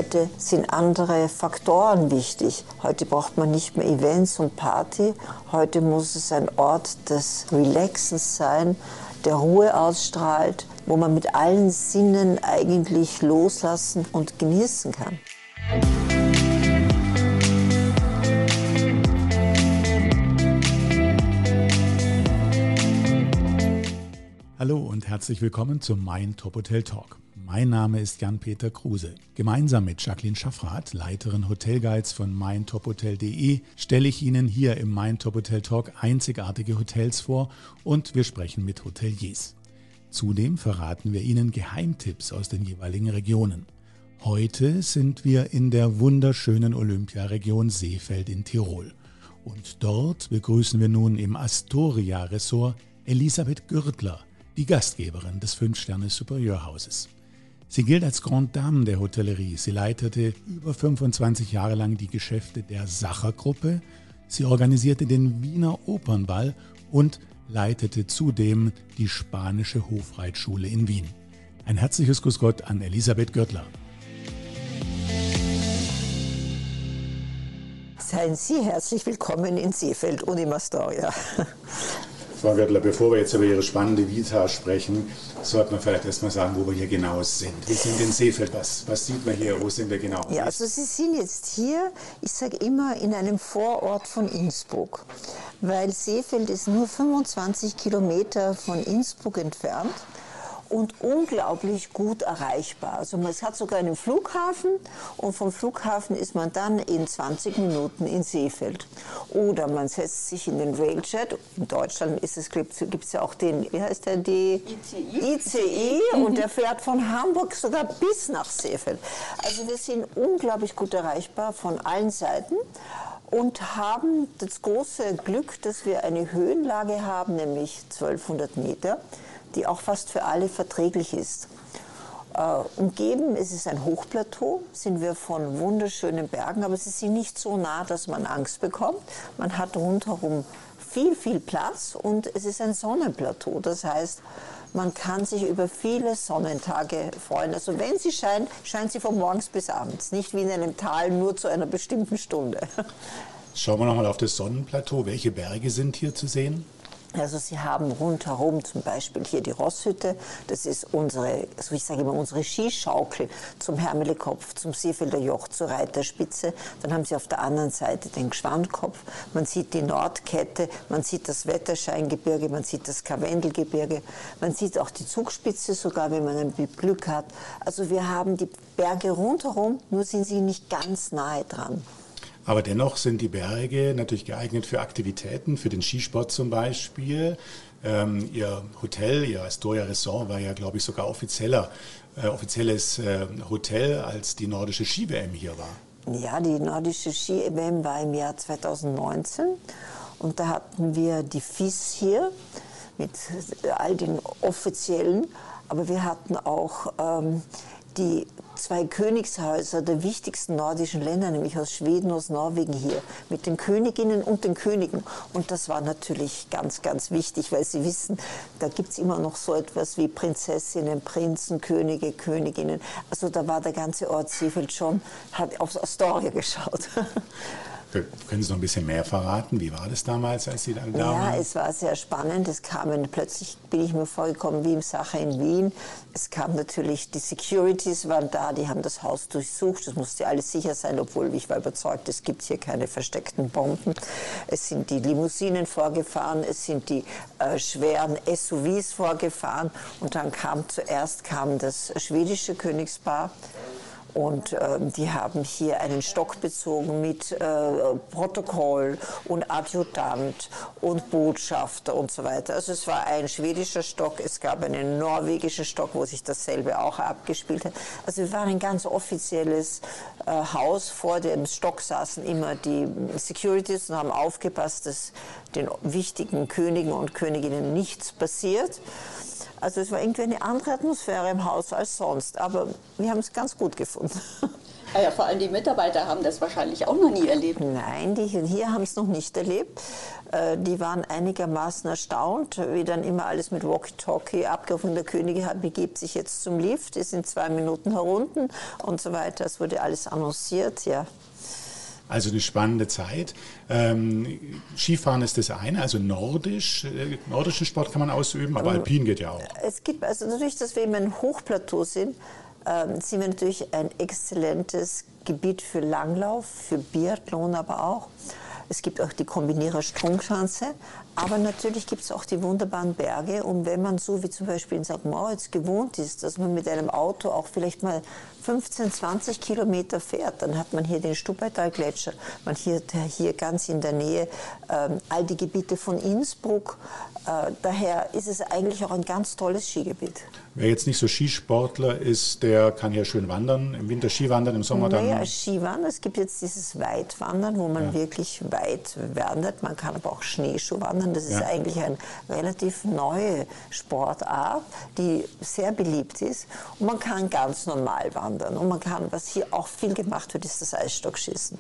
Heute sind andere Faktoren wichtig. Heute braucht man nicht mehr Events und Party. Heute muss es ein Ort des Relaxens sein, der Ruhe ausstrahlt, wo man mit allen Sinnen eigentlich loslassen und genießen kann. Hallo und herzlich willkommen zum Mein Top Hotel Talk. Mein Name ist Jan-Peter Kruse. Gemeinsam mit Jacqueline Schaffrath, Leiterin Hotelguides von meintophotel.de, stelle ich Ihnen hier im Mein Top Hotel Talk einzigartige Hotels vor und wir sprechen mit Hoteliers. Zudem verraten wir Ihnen Geheimtipps aus den jeweiligen Regionen. Heute sind wir in der wunderschönen Olympiaregion Seefeld in Tirol. Und dort begrüßen wir nun im Astoria Resort Elisabeth Gürtler, die Gastgeberin des 5-Sterne-Superieur-Hauses. Sie gilt als Grande Dame der Hotellerie. Sie leitete über 25 Jahre lang die Geschäfte der Sacher-Gruppe. Sie organisierte den Wiener Opernball und leitete zudem die spanische Hofreitschule in Wien. Ein herzliches Grüß Gott an Elisabeth Gürtler. Seien Sie herzlich willkommen in Seefeld und im Astoria. Frau Gürtler, bevor wir jetzt über Ihre spannende Vita sprechen, sollten wir vielleicht erstmal sagen, wo wir hier genau sind. Wir sind in Seefeld. Was sieht man hier? Wo sind wir genau? Ja, also Sie sind jetzt hier, ich sage immer, in einem Vorort von Innsbruck, weil Seefeld ist nur 25 Kilometer von Innsbruck entfernt und unglaublich gut erreichbar. Also es hat sogar einen Flughafen und vom Flughafen ist man dann in 20 Minuten in Seefeld. Oder man setzt sich in den Railjet. In Deutschland gibt es ja auch den, wie heißt der, ICE und der fährt von Hamburg sogar bis nach Seefeld. Also wir sind unglaublich gut erreichbar von allen Seiten und haben das große Glück, dass wir eine Höhenlage haben, nämlich 1200 Meter, die auch fast für alle verträglich ist. Umgeben, es ist ein Hochplateau, sind wir von wunderschönen Bergen, aber sie sind nicht so nah, dass man Angst bekommt. Man hat rundherum viel Platz und es ist ein Sonnenplateau. Das heißt, man kann sich über viele Sonnentage freuen. Also wenn sie scheint, scheint sie von morgens bis abends, nicht wie in einem Tal nur zu einer bestimmten Stunde. Schauen wir nochmal auf das Sonnenplateau. Welche Berge sind hier zu sehen? Also Sie haben rundherum zum Beispiel hier die Rosshütte, das ist unsere, also ich sage immer, unsere Skischaukel zum Hermelekopf, zum Seefelder Joch, zur Reiterspitze. Dann haben Sie auf der anderen Seite den Gschwandkopf, man sieht die Nordkette, man sieht das Wetterscheingebirge, man sieht das Karwendelgebirge, man sieht auch die Zugspitze sogar, wenn man ein bisschen Glück hat. Also wir haben die Berge rundherum, nur sind sie nicht ganz nahe dran. Aber dennoch sind die Berge natürlich geeignet für Aktivitäten, für den Skisport zum Beispiel. Ihr Hotel, Ihr Astoria Resort war ja, glaube ich, sogar offizielles Hotel, als die nordische Ski-WM hier war. Ja, die nordische Ski-WM war im Jahr 2019 und da hatten wir die FIS hier mit all den offiziellen, aber wir hatten auch die zwei Königshäuser der wichtigsten nordischen Länder, nämlich aus Schweden, aus Norwegen hier, mit den Königinnen und den Königen. Und das war natürlich ganz wichtig, weil Sie wissen, da gibt es immer noch so etwas wie Prinzessinnen, Prinzen, Könige, Königinnen. Also da war der ganze Ort Seefeld schon, hat aufs Astoria geschaut. Können Sie noch ein bisschen mehr verraten? Wie war das damals, als Sie dann da waren? Ja, es war sehr spannend. Plötzlich bin ich mir vorgekommen wie im Sacher in Wien. Es kam natürlich, die Securities waren da, die haben das Haus durchsucht. Es musste alles sicher sein, obwohl ich war überzeugt, es gibt hier keine versteckten Bomben. Es sind die Limousinen vorgefahren, es sind die schweren SUVs vorgefahren. Und dann kam das schwedische Königspaar. Und die haben hier einen Stock bezogen mit Protokoll und Adjutant und Botschafter und so weiter. Also es war ein schwedischer Stock, es gab einen norwegischen Stock, wo sich dasselbe auch abgespielt hat. Also wir waren ein ganz offizielles Haus. Vor dem Stock saßen immer die Securities und haben aufgepasst, dass den wichtigen Königen und Königinnen nichts passiert. Also es war irgendwie eine andere Atmosphäre im Haus als sonst, aber wir haben es ganz gut gefunden. Ja, vor allem die Mitarbeiter haben das wahrscheinlich auch noch nie erlebt. Nein, die hier haben es noch nicht erlebt. Die waren einigermaßen erstaunt, wie dann immer alles mit Walkie-Talkie abgerufen. Der König begibt sich jetzt zum Lift, ist in 2 Minuten herunten und so weiter. Es wurde alles annonciert, ja. Also eine spannende Zeit. Skifahren ist das eine, also nordischen Sport kann man ausüben, aber Alpin geht ja auch. Es gibt, also dadurch, dass wir immer ein Hochplateau sind wir natürlich ein exzellentes Gebiet für Langlauf, für Biathlon aber auch. Es gibt auch die Kombinierer-Sprungschanze, aber natürlich gibt es auch die wunderbaren Berge. Und wenn man so wie zum Beispiel in St. Moritz gewohnt ist, dass man mit einem Auto auch vielleicht mal 15, 20 Kilometer fährt, dann hat man hier den Stubaital-Gletscher, man hier ganz in der Nähe all die Gebiete von Innsbruck. Daher ist es eigentlich auch ein ganz tolles Skigebiet. Wer jetzt nicht so Skisportler ist, der kann hier schön wandern, im Winter Skiwandern, im Sommer dann... Naja, Skiwandern, es gibt jetzt dieses Weitwandern, wo man wirklich weit wandert. Man kann aber auch Schneeschuh wandern. Das ist eigentlich eine relativ neue Sportart, die sehr beliebt ist. Und man kann ganz normal wandern. Und man kann, was hier auch viel gemacht wird, ist das Eisstockschießen.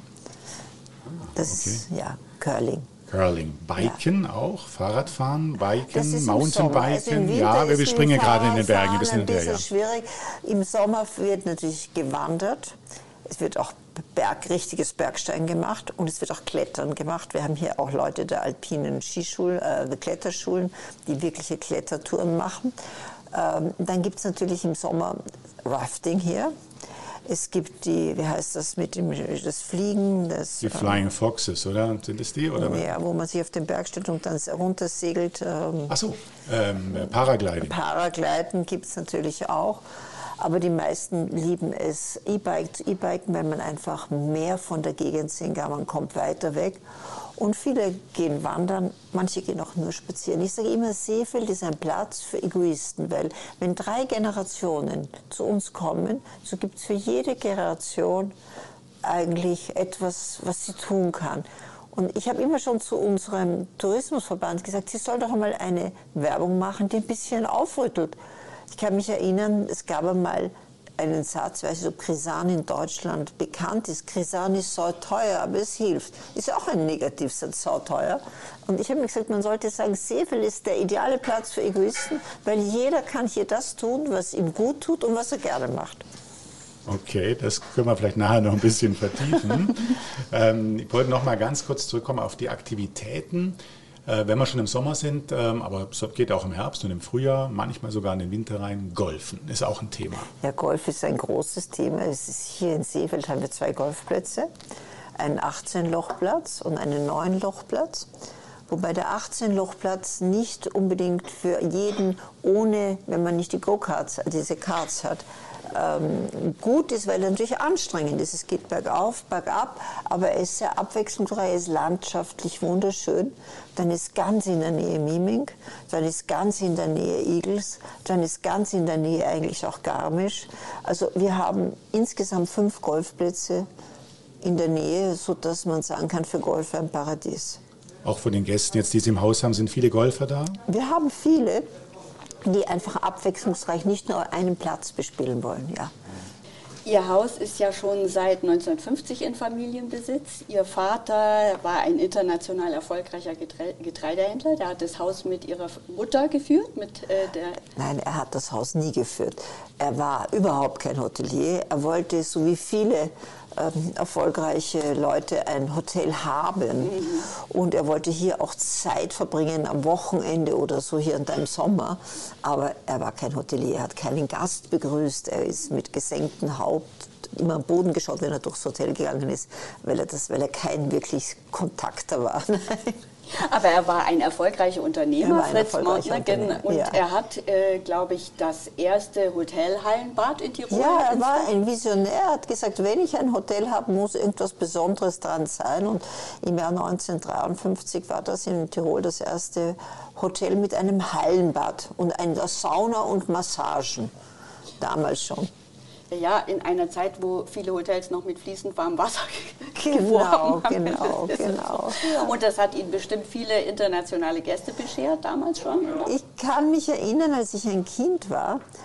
Das ist, Curling. Curling, Biken auch, Fahrradfahren, Biken, Also Mountainbiken. Wir springen gerade in den Bergen. Das ist ein bisschen schwierig. Im Sommer wird natürlich gewandert. Es wird auch richtiges Bergsteigen gemacht und es wird auch Klettern gemacht. Wir haben hier auch Leute der alpinen der Kletterschulen, die wirkliche Klettertouren machen. Dann gibt es natürlich im Sommer Rafting hier. Es gibt wie heißt das das Fliegen? Die Flying Foxes, oder? Sind das die? Oder? Ja, wo man sich auf den Berg stellt und dann runtersegelt. Ach so, Paragliding. Paragliden gibt es natürlich auch. Aber die meisten lieben es E-Biken, weil man einfach mehr von der Gegend sehen kann. Man kommt weiter weg. Und viele gehen wandern, manche gehen auch nur spazieren. Ich sage immer, Seefeld ist ein Platz für Egoisten, weil wenn 3 Generationen zu uns kommen, so gibt es für jede Generation eigentlich etwas, was sie tun kann. Und ich habe immer schon zu unserem Tourismusverband gesagt, sie soll doch einmal eine Werbung machen, die ein bisschen aufrüttelt. Ich kann mich erinnern, es gab einmal einen Satz, ich weiß nicht, ob Krisan in Deutschland bekannt ist. Krisan ist sauteuer, aber es hilft. Ist auch ein Negativsatz, sauteuer. Und ich habe mir gesagt, man sollte sagen, Seefeld ist der ideale Platz für Egoisten, weil jeder kann hier das tun, was ihm gut tut und was er gerne macht. Okay, das können wir vielleicht nachher noch ein bisschen vertiefen. Ich wollte noch mal ganz kurz zurückkommen auf die Aktivitäten. Wenn wir schon im Sommer sind, aber es geht auch im Herbst und im Frühjahr, manchmal sogar in den Winter rein, Golfen ist auch ein Thema. Ja, Golf ist ein großes Thema. Es ist hier in Seefeld haben wir 2 Golfplätze, einen 18-Loch-Platz und einen 9-Loch-Platz. Wobei der 18-Loch-Platz nicht unbedingt für jeden ohne, wenn man nicht die Go-Karts, diese Karts hat, gut ist, weil er natürlich anstrengend ist. Es geht bergauf, bergab, aber er ist sehr abwechslungsreich, er ist landschaftlich wunderschön. Dann ist ganz in der Nähe Miming, dann ist ganz in der Nähe Igls, dann ist ganz in der Nähe eigentlich auch Garmisch. Also wir haben insgesamt 5 Golfplätze in der Nähe, sodass man sagen kann, für Golfer ein Paradies. Auch von den Gästen jetzt, die Sie im Haus haben, sind viele Golfer da? Wir haben viele, die einfach abwechslungsreich nicht nur einen Platz bespielen wollen, ja. Ihr Haus ist ja schon seit 1950 in Familienbesitz. Ihr Vater war ein international erfolgreicher Getreidehändler. Der hat das Haus mit Ihrer Mutter geführt? Nein, er hat das Haus nie geführt. Er war überhaupt kein Hotelier. Er wollte, so wie viele erfolgreiche Leute, ein Hotel haben. Und er wollte hier auch Zeit verbringen, am Wochenende oder so hier und da im Sommer. Aber er war kein Hotelier, er hat keinen Gast begrüßt. Er ist mit gesenktem Haupt immer am Boden geschaut, wenn er durchs Hotel gegangen ist, weil er kein wirklich Kontakter war. Aber er war ein erfolgreicher Unternehmer, Fritz Montner, und er hat, glaube ich, das erste Hotelhallenbad in Tirol. Ja, er war ein Visionär. Er hat gesagt, wenn ich ein Hotel habe, muss irgendwas Besonderes dran sein. Und im Jahr 1953 war das in Tirol das erste Hotel mit einem Hallenbad und einer Sauna und Massagen. Damals schon. Ja, in einer Zeit, wo viele Hotels noch mit fließend warmem Wasser geworben haben. Genau. Ja. Und das hat Ihnen bestimmt viele internationale Gäste beschert, damals schon? Oder? Ich kann mich erinnern, als ich ein Kind war,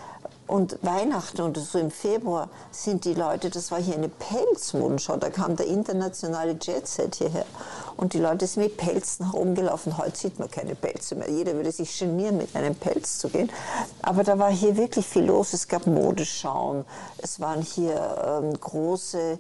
Und Weihnachten oder so im Februar sind die Leute, das war hier eine Pelzmundschau, da kam der internationale Jetset hierher. Und die Leute sind mit Pelzen herumgelaufen. Heute sieht man keine Pelze mehr. Jeder würde sich genieren, mit einem Pelz zu gehen. Aber da war hier wirklich viel los. Es gab Modeschauen. Es waren hier große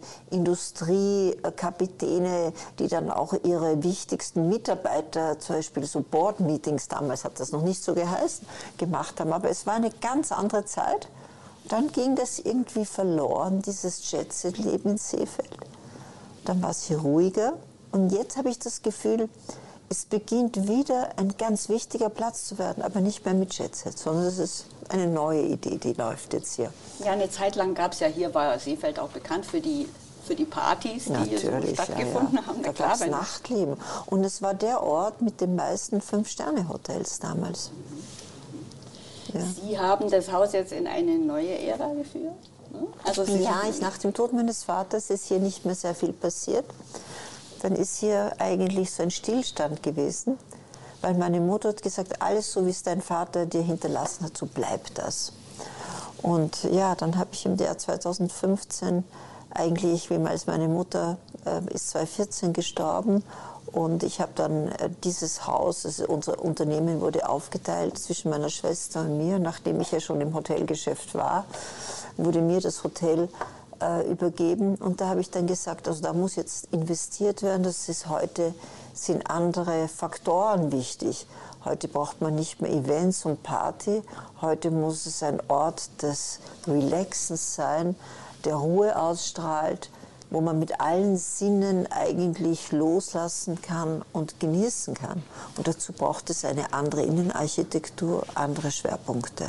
Industriekapitäne, die dann auch ihre wichtigsten Mitarbeiter, zum Beispiel so Board-Meetings, damals hat das noch nicht so geheißen, gemacht haben. Aber es war eine ganz andere Zeit. Dann ging das irgendwie verloren, dieses Jet-Set-Leben in Seefeld. Dann war es hier ruhiger. Und jetzt habe ich das Gefühl, es beginnt wieder ein ganz wichtiger Platz zu werden, aber nicht mehr mit Jetset, sondern es ist eine neue Idee, die läuft jetzt hier. Ja, eine Zeit lang gab es ja hier, war Seefeld auch bekannt für die Partys, die hier so stattgefunden haben. Da gab es Nachtleben. Und es war der Ort mit den meisten 5-Sterne-Hotels damals. Ja. Sie haben das Haus jetzt in eine neue Ära geführt? Also nach dem Tod meines Vaters ist hier nicht mehr sehr viel passiert. Dann ist hier eigentlich so ein Stillstand gewesen, weil meine Mutter hat gesagt, alles so, wie es dein Vater dir hinterlassen hat, so bleibt das. Und ja, dann habe ich im Jahr 2015 eigentlich, als meine Mutter ist 2014 gestorben, und ich habe dann dieses Haus, also unser Unternehmen wurde aufgeteilt zwischen meiner Schwester und mir, nachdem ich ja schon im Hotelgeschäft war, wurde mir das Hotel übergeben, und da habe ich dann gesagt, also da muss jetzt investiert werden, sind andere Faktoren wichtig. Heute braucht man nicht mehr Events und Party, heute muss es ein Ort des Relaxens sein, der Ruhe ausstrahlt, wo man mit allen Sinnen eigentlich loslassen kann und genießen kann. Und dazu braucht es eine andere Innenarchitektur, andere Schwerpunkte.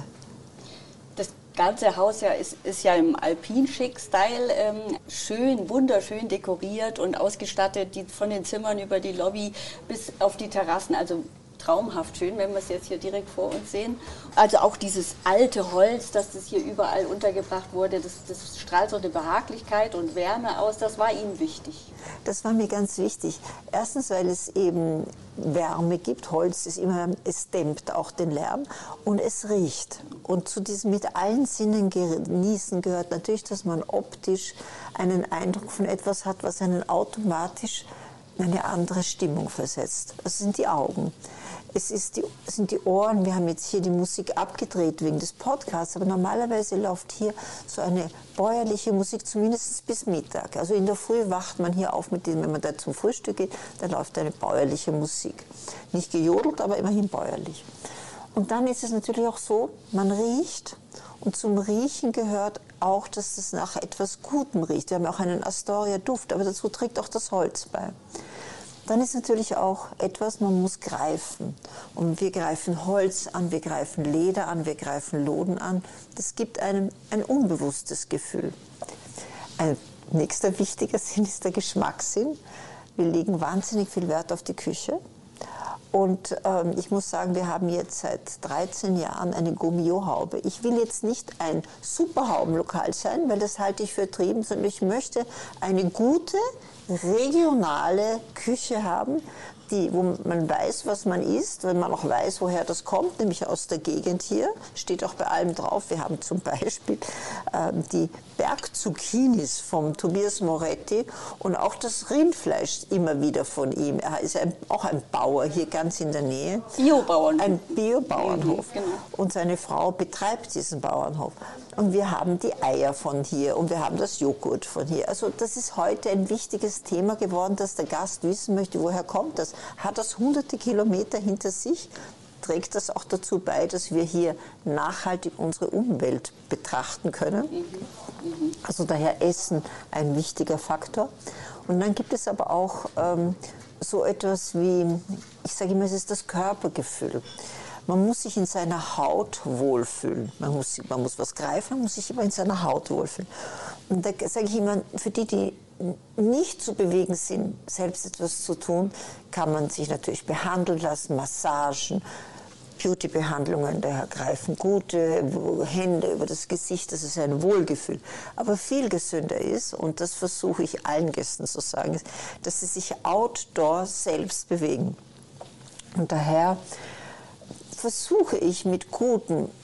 Das ganze Haus ist ja im Alpin-Chic-Style schön, wunderschön dekoriert und ausgestattet, von den Zimmern über die Lobby bis auf die Terrassen, also traumhaft schön, wenn wir es jetzt hier direkt vor uns sehen. Also auch dieses alte Holz, das hier überall untergebracht wurde, das strahlt so eine Behaglichkeit und Wärme aus, das war Ihnen wichtig? Das war mir ganz wichtig. Erstens, weil es eben Wärme gibt. Holz es dämmt auch den Lärm und es riecht. Und zu diesem mit allen Sinnen genießen gehört natürlich, dass man optisch einen Eindruck von etwas hat, was einen automatisch in eine andere Stimmung versetzt. Das sind die Augen. Es sind die Ohren. Wir haben jetzt hier die Musik abgedreht wegen des Podcasts, aber normalerweise läuft hier so eine bäuerliche Musik, zumindest bis Mittag. Also in der Früh wacht man hier auf mit dem, wenn man da zum Frühstück geht, dann läuft eine bäuerliche Musik. Nicht gejodelt, aber immerhin bäuerlich. Und dann ist es natürlich auch so, man riecht, und zum Riechen gehört auch, dass es nach etwas Gutem riecht. Wir haben auch einen Astoria-Duft, aber dazu trägt auch das Holz bei. Dann ist natürlich auch etwas, man muss greifen. Und wir greifen Holz an, wir greifen Leder an, wir greifen Loden an. Das gibt einem ein unbewusstes Gefühl. Ein nächster wichtiger Sinn ist der Geschmackssinn. Wir legen wahnsinnig viel Wert auf die Küche. Und ich muss sagen, wir haben jetzt seit 13 Jahren eine Gummio-Haube. Ich will jetzt nicht ein Superhaubenlokal sein, weil das halte ich für übertrieben, sondern ich möchte eine gute, regionale Küche haben, wo man weiß, was man isst, wenn man auch weiß, woher das kommt, nämlich aus der Gegend hier. Steht auch bei allem drauf. Wir haben zum Beispiel die Bergzucchinis vom Tobias Moretti und auch das Rindfleisch immer wieder von ihm. Er ist auch ein Bauer hier ganz in der Nähe. Biobauernhof. Ein Biobauernhof. Genau. Und seine Frau betreibt diesen Bauernhof. Und wir haben die Eier von hier und wir haben das Joghurt von hier. Also das ist heute ein wichtiges Thema geworden, dass der Gast wissen möchte, woher kommt das? Hat das hunderte Kilometer hinter sich? Trägt das auch dazu bei, dass wir hier nachhaltig unsere Umwelt betrachten können? Also daher Essen ein wichtiger Faktor. Und dann gibt es aber auch so etwas wie, ich sage immer, es ist das Körpergefühl. Man muss sich in seiner Haut wohlfühlen. Man muss was greifen, man muss sich aber in seiner Haut wohlfühlen. Und da sage ich immer, für die nicht zu bewegen sind, selbst etwas zu tun, kann man sich natürlich behandeln lassen, Massagen, Beauty-Behandlungen, daher greifen gute Hände über das Gesicht, das ist ein Wohlgefühl. Aber viel gesünder ist, und das versuche ich allen Gästen zu sagen, ist, dass sie sich outdoor selbst bewegen. Und daher versuche ich mit guten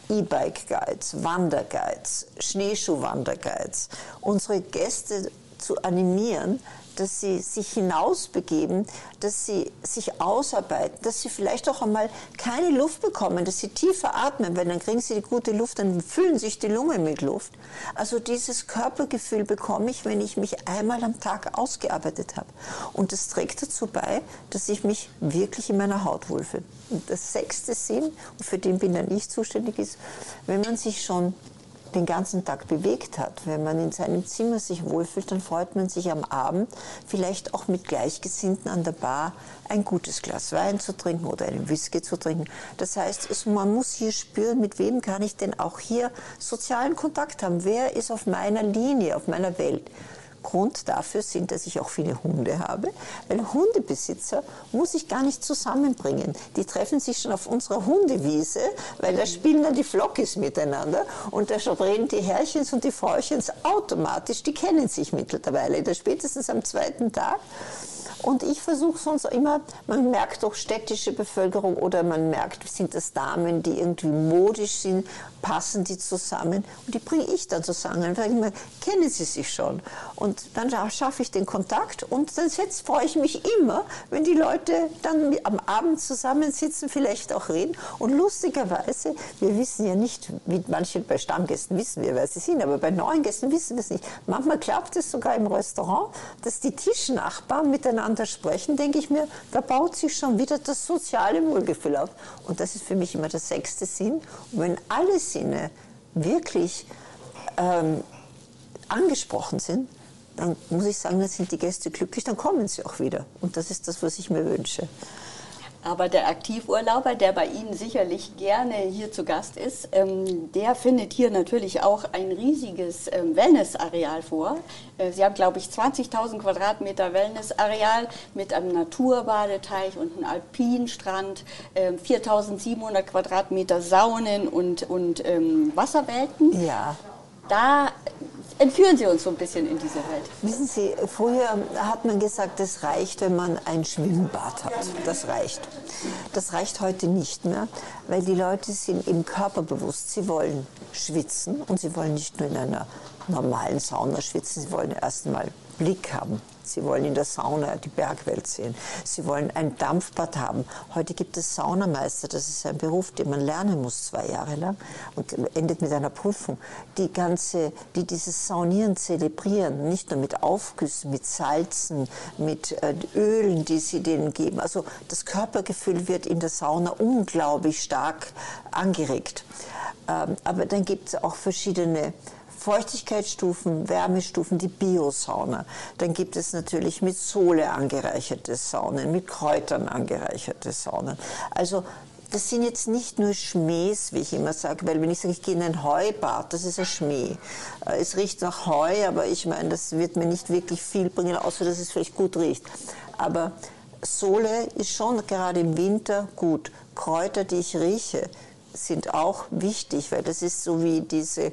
E-Bike-Guides, Wanderguides, Schneeschuh-Wanderguides, unsere Gäste zu animieren, dass sie sich hinausbegeben, dass sie sich ausarbeiten, dass sie vielleicht auch einmal keine Luft bekommen, dass sie tiefer atmen, weil dann kriegen sie die gute Luft, dann füllen sich die Lungen mit Luft. Also dieses Körpergefühl bekomme ich, wenn ich mich einmal am Tag ausgearbeitet habe. Und das trägt dazu bei, dass ich mich wirklich in meiner Haut wohlfühle. Und das 6. Sinn, und für den bin dann ich zuständig, ist, wenn man sich schon den ganzen Tag bewegt hat, wenn man in seinem Zimmer sich wohlfühlt, dann freut man sich am Abend vielleicht auch mit Gleichgesinnten an der Bar ein gutes Glas Wein zu trinken oder einen Whisky zu trinken. Das heißt, man muss hier spüren, mit wem kann ich denn auch hier sozialen Kontakt haben. Wer ist auf meiner Linie, auf meiner Welt? Grund dafür sind, dass ich auch viele Hunde habe, weil Hundebesitzer muss ich gar nicht zusammenbringen. Die treffen sich schon auf unserer Hundewiese, weil da spielen dann die Flockis miteinander und da drehen die Herrchens und die Frauchens automatisch, die kennen sich mittlerweile, da spätestens am 2. Tag. Und ich versuche sonst immer, man merkt doch städtische Bevölkerung oder man merkt, sind das Damen, die irgendwie modisch sind, passen die zusammen und die bringe ich dann zusammen. Dann sage ich mal, kennen sie sich schon? Und dann schaffe ich den Kontakt und dann freue ich mich immer, wenn die Leute dann am Abend zusammensitzen, vielleicht auch reden. Und lustigerweise, wir wissen ja nicht, wie manche bei Stammgästen wissen wir, wer sie sind, aber bei neuen Gästen wissen wir es nicht. Manchmal klappt es sogar im Restaurant, dass die Tischnachbarn miteinander sprechen, denke ich mir, da baut sich schon wieder das soziale Wohlgefühl auf. Und das ist für mich immer der 6. Sinn. Und wenn alle Sinne wirklich angesprochen sind, dann muss ich sagen, dann sind die Gäste glücklich, dann kommen sie auch wieder. Und das ist das, was ich mir wünsche. Aber der Aktivurlauber, der bei Ihnen sicherlich gerne hier zu Gast ist, der findet hier natürlich auch ein riesiges Wellnessareal vor. Sie haben, glaube ich, 20.000 Quadratmeter Wellnessareal mit einem Naturbadeteich und einem Alpinstrand, 4.700 Quadratmeter Saunen und Wasserwelten. Ja. Da entführen Sie uns so ein bisschen in diese Welt. Wissen Sie, früher hat man gesagt, es reicht, wenn man ein Schwimmbad hat. Das reicht. Das reicht heute nicht mehr, weil die Leute sind im Körper bewusst. Sie wollen schwitzen und sie wollen nicht nur in einer normalen Sauna schwitzen, sie wollen erst mal Blick haben. Sie wollen in der Sauna die Bergwelt sehen. Sie wollen ein Dampfbad haben. Heute gibt es Saunameister. Das ist ein Beruf, den man lernen muss 2 Jahre lang und endet mit einer Prüfung. Die dieses Saunieren zelebrieren, nicht nur mit Aufgüssen, mit Salzen, mit Ölen, die sie denen geben. Also das Körpergefühl wird in der Sauna unglaublich stark angeregt. Aber dann gibt es auch verschiedene Feuchtigkeitsstufen, Wärmestufen, die Biosauna. Dann gibt es natürlich mit Sole angereicherte Saunen, mit Kräutern angereicherte Saunen. Also das sind jetzt nicht nur Schmähs, wie ich immer sage, weil wenn ich sage, ich gehe in ein Heubad, das ist ein Schmäh. Es riecht nach Heu, aber ich meine, das wird mir nicht wirklich viel bringen, außer dass es vielleicht gut riecht. Aber Sole ist schon gerade im Winter gut. Kräuter, die ich rieche, sind auch wichtig, weil das ist so wie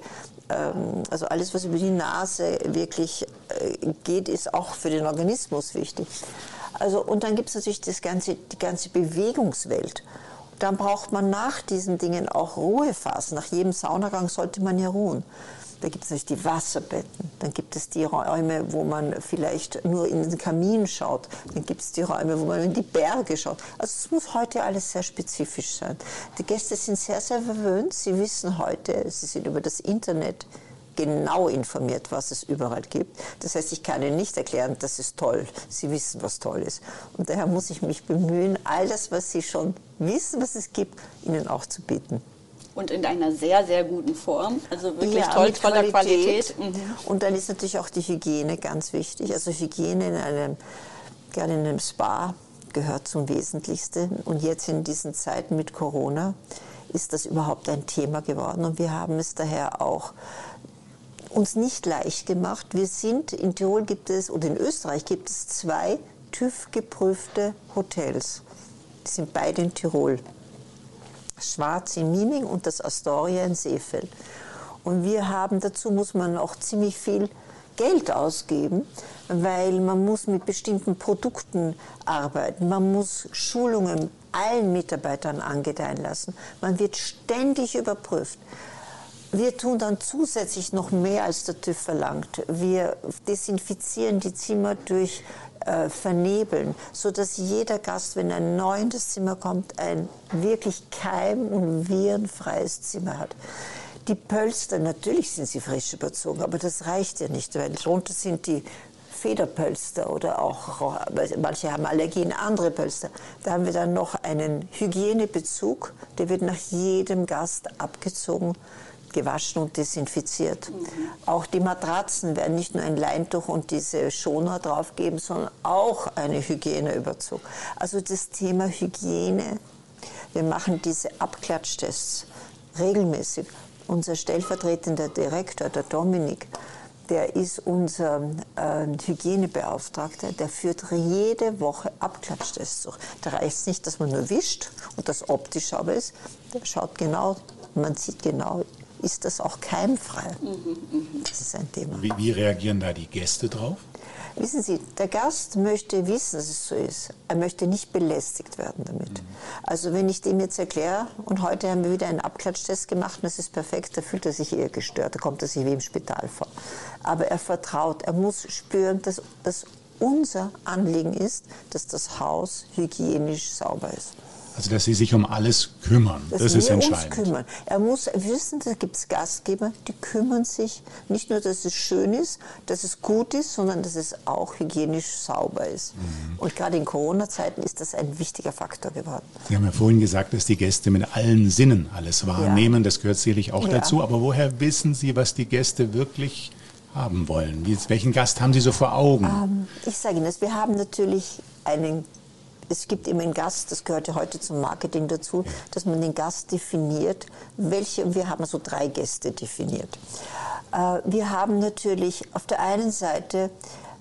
also alles, was über die Nase wirklich geht, ist auch für den Organismus wichtig. Also, und dann gibt es natürlich die ganze Bewegungswelt. Dann braucht man nach diesen Dingen auch Ruhephasen. Nach jedem Saunagang sollte man ja ruhen. Da gibt es natürlich die Wasserbetten, dann gibt es die Räume, wo man vielleicht nur in den Kamin schaut, dann gibt es die Räume, wo man in die Berge schaut. Also es muss heute alles sehr spezifisch sein. Die Gäste sind sehr, sehr verwöhnt. Sie wissen heute, sie sind über das Internet genau informiert, was es überall gibt. Das heißt, ich kann Ihnen nicht erklären, das ist toll. Sie wissen, was toll ist. Und daher muss ich mich bemühen, all das, was Sie schon wissen, was es gibt, Ihnen auch zu bieten. Und in einer sehr, sehr guten Form, also wirklich ja, toll, toller Qualität. Und dann ist natürlich auch die Hygiene ganz wichtig. Also Hygiene gerade in einem Spa gehört zum Wesentlichsten. Und jetzt in diesen Zeiten mit Corona ist das überhaupt ein Thema geworden. Und wir haben es daher auch uns nicht leicht gemacht. In Tirol oder in Österreich gibt es 2 TÜV-geprüfte Hotels. Die sind beide in Tirol. Schwarz in Miming und das Astoria in Seefeld. Und dazu muss man auch ziemlich viel Geld ausgeben, weil man muss mit bestimmten Produkten arbeiten, man muss Schulungen allen Mitarbeitern angedeihen lassen. Man wird ständig überprüft. Wir tun dann zusätzlich noch mehr, als der TÜV verlangt. Wir desinfizieren die Zimmer durch Vernebeln, sodass jeder Gast, wenn er neu in das Zimmer kommt, ein wirklich keim- und virenfreies Zimmer hat. Die Pölster, natürlich sind sie frisch überzogen, aber das reicht ja nicht, weil drunter sind die Federpölster oder auch, manche haben Allergien, andere Pölster. Da haben wir dann noch einen Hygienebezug, der wird nach jedem Gast abgezogen, gewaschen und desinfiziert. Auch die Matratzen werden nicht nur ein Leintuch und diese Schoner draufgeben, sondern auch eine Hygieneüberzug. Also das Thema Hygiene, wir machen diese Abklatschtests regelmäßig. Unser stellvertretender Direktor, der Dominik, der ist unser Hygienebeauftragter, der führt jede Woche Abklatschtests durch. Da reicht es nicht, dass man nur wischt und das optisch sauber ist. Der schaut genau, man sieht genau, ist das auch keimfrei. Das ist ein Thema. Wie reagieren da die Gäste drauf? Wissen Sie, der Gast möchte wissen, dass es so ist. Er möchte nicht belästigt werden damit. Also wenn ich dem jetzt erkläre, und heute haben wir wieder einen Abklatschtest gemacht und das ist perfekt, da fühlt er sich eher gestört, da kommt er sich wie im Spital vor. Aber er vertraut, er muss spüren, dass unser Anliegen ist, dass das Haus hygienisch sauber ist. Also, dass Sie sich um alles kümmern, das ist entscheidend. Uns kümmern. Er muss wissen, da gibt es Gastgeber, die kümmern sich nicht nur, dass es schön ist, dass es gut ist, sondern dass es auch hygienisch sauber ist. Und gerade in Corona-Zeiten ist das ein wichtiger Faktor geworden. Sie haben ja vorhin gesagt, dass die Gäste mit allen Sinnen alles wahrnehmen. Ja. Das gehört sicherlich auch dazu. Aber woher wissen Sie, was die Gäste wirklich haben wollen? Welchen Gast haben Sie so vor Augen? Ich sage Ihnen das, wir haben natürlich es gibt immer einen Gast, das gehört ja heute zum Marketing dazu, dass man den Gast definiert, wir haben so 3 Gäste definiert. Wir haben natürlich auf der einen Seite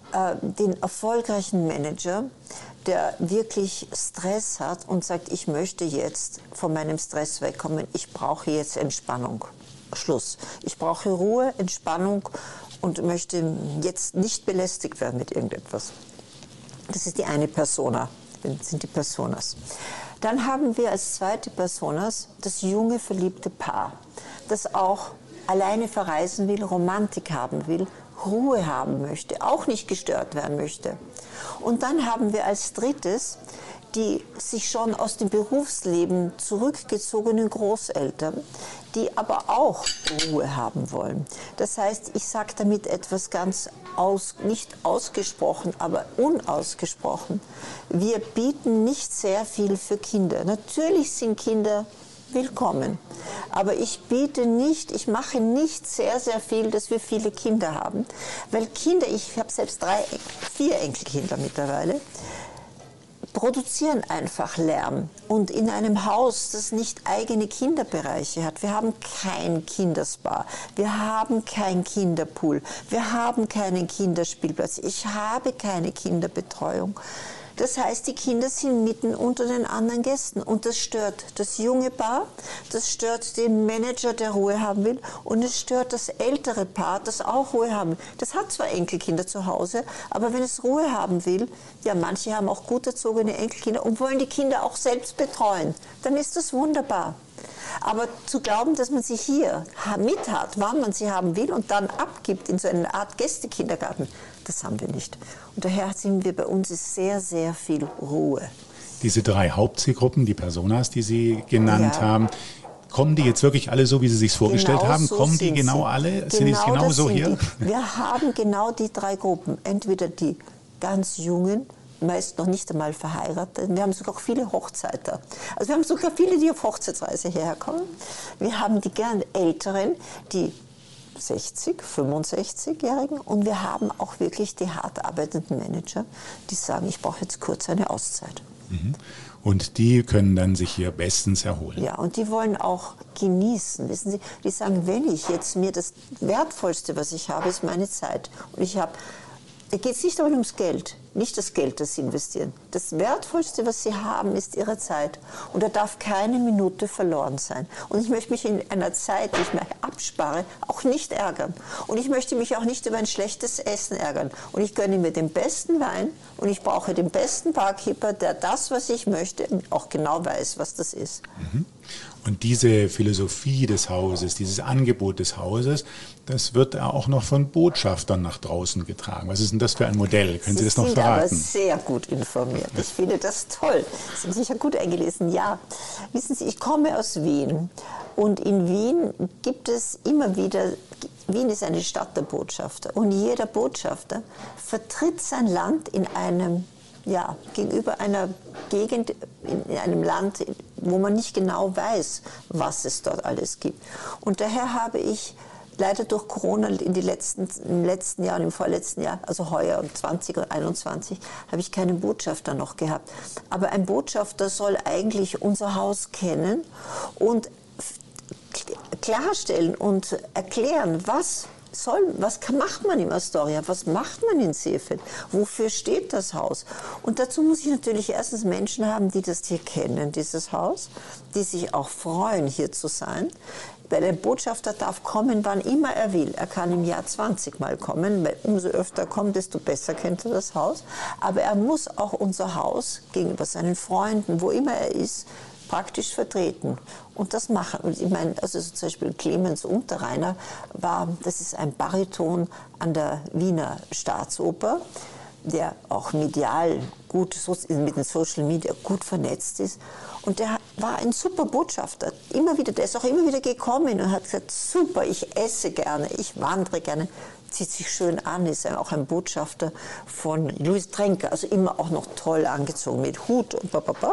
den erfolgreichen Manager, der wirklich Stress hat und sagt, ich möchte jetzt von meinem Stress wegkommen, ich brauche jetzt Entspannung. Schluss. Ich brauche Ruhe, Entspannung und möchte jetzt nicht belästigt werden mit irgendetwas. Das ist die eine Persona. Das sind die Personas. Dann haben wir als zweite Personas das junge, verliebte Paar, das auch alleine verreisen will, Romantik haben will, Ruhe haben möchte, auch nicht gestört werden möchte. Und dann haben wir als drittes die sich schon aus dem Berufsleben zurückgezogenen Großeltern, die aber auch Ruhe haben wollen. Das heißt, ich sage damit etwas ganz nicht ausgesprochen, aber unausgesprochen. Wir bieten nicht sehr viel für Kinder. Natürlich sind Kinder willkommen, aber ich mache nicht sehr, sehr viel, dass wir viele Kinder haben. Weil Kinder, ich habe selbst 4 Enkelkinder mittlerweile, produzieren einfach Lärm. Und in einem Haus, das nicht eigene Kinderbereiche hat, wir haben kein Kinderspa, wir haben kein Kinderpool, wir haben keinen Kinderspielplatz, ich habe keine Kinderbetreuung. Das heißt, die Kinder sind mitten unter den anderen Gästen und das stört das junge Paar, das stört den Manager, der Ruhe haben will und es stört das ältere Paar, das auch Ruhe haben will. Das hat zwar Enkelkinder zu Hause, aber wenn es Ruhe haben will, ja, manche haben auch gut erzogene Enkelkinder und wollen die Kinder auch selbst betreuen, dann ist das wunderbar. Aber zu glauben, dass man sie hier mit hat, wann man sie haben will und dann abgibt in so eine Art Gästekindergarten, das haben wir nicht. Und daher sind wir bei uns ist sehr, sehr viel Ruhe. Diese 3 Hauptzielgruppen, die Personas, die Sie genannt haben, kommen die jetzt wirklich alle so, wie Sie sich vorgestellt haben? So kommen die genau alle? Sind die genau so hier? Wir haben genau die 3 Gruppen. Entweder die ganz Jungen, meist noch nicht einmal verheiratet. Wir haben sogar auch viele Hochzeiter. Also wir haben sogar viele, die auf Hochzeitsreise herkommen. Wir haben die gern Älteren, die 60, 65-Jährigen und wir haben auch wirklich die hart arbeitenden Manager, die sagen, ich brauche jetzt kurz eine Auszeit. Und die können dann sich hier bestens erholen. Ja, und die wollen auch genießen. Wissen Sie, die sagen, wenn ich jetzt mir das Wertvollste, was ich habe, ist meine Zeit. Und da geht es nicht ums Geld. nicht das Geld, das Sie investieren. Das Wertvollste, was Sie haben, ist Ihre Zeit. Und da darf keine Minute verloren sein. Und ich möchte mich in einer Zeit, die ich mir abspare, auch nicht ärgern. Und ich möchte mich auch nicht über ein schlechtes Essen ärgern. Und ich gönne mir den besten Wein und ich brauche den besten Barkeeper, der das, was ich möchte, auch genau weiß, was das ist. Und diese Philosophie des Hauses, dieses Angebot des Hauses, das wird auch noch von Botschaftern nach draußen getragen. Was ist denn das für ein Modell? Können Sie das noch verraten? Sie sind aber sehr gut informiert. Ich finde das toll. Sie haben sich ja gut eingelesen. Ja, wissen Sie, ich komme aus Wien. Und in Wien gibt es immer wieder, Wien ist eine Stadt der Botschafter. Und jeder Botschafter vertritt sein Land in einem, ja, gegenüber einer Gegend, in einem Land, wo man nicht genau weiß, was es dort alles gibt. Und daher habe ich leider durch Corona im letzten Jahr und im vorletzten Jahr, also heuer und 2021, habe ich keinen Botschafter noch gehabt. Aber ein Botschafter soll eigentlich unser Haus kennen und klarstellen und erklären, was macht man in Astoria, was macht man in Seefeld, wofür steht das Haus? Und dazu muss ich natürlich erstens Menschen haben, die das hier kennen, dieses Haus, die sich auch freuen, hier zu sein. Weil der Botschafter darf kommen, wann immer er will. Er kann im Jahr 20 Mal kommen, weil umso öfter er kommt, desto besser kennt er das Haus. Aber er muss auch unser Haus gegenüber seinen Freunden, wo immer er ist, praktisch vertreten und das machen. Und ich meine, also zum Beispiel Clemens Unterreiner das ist ein Bariton an der Wiener Staatsoper, der auch medial gut mit den Social Media gut vernetzt ist. Und der war ein super Botschafter. Der ist auch immer wieder gekommen und hat gesagt, super, ich esse gerne, ich wandere gerne, zieht sich schön an, ist auch ein Botschafter von Louis Trenker, also immer auch noch toll angezogen mit Hut und bababa.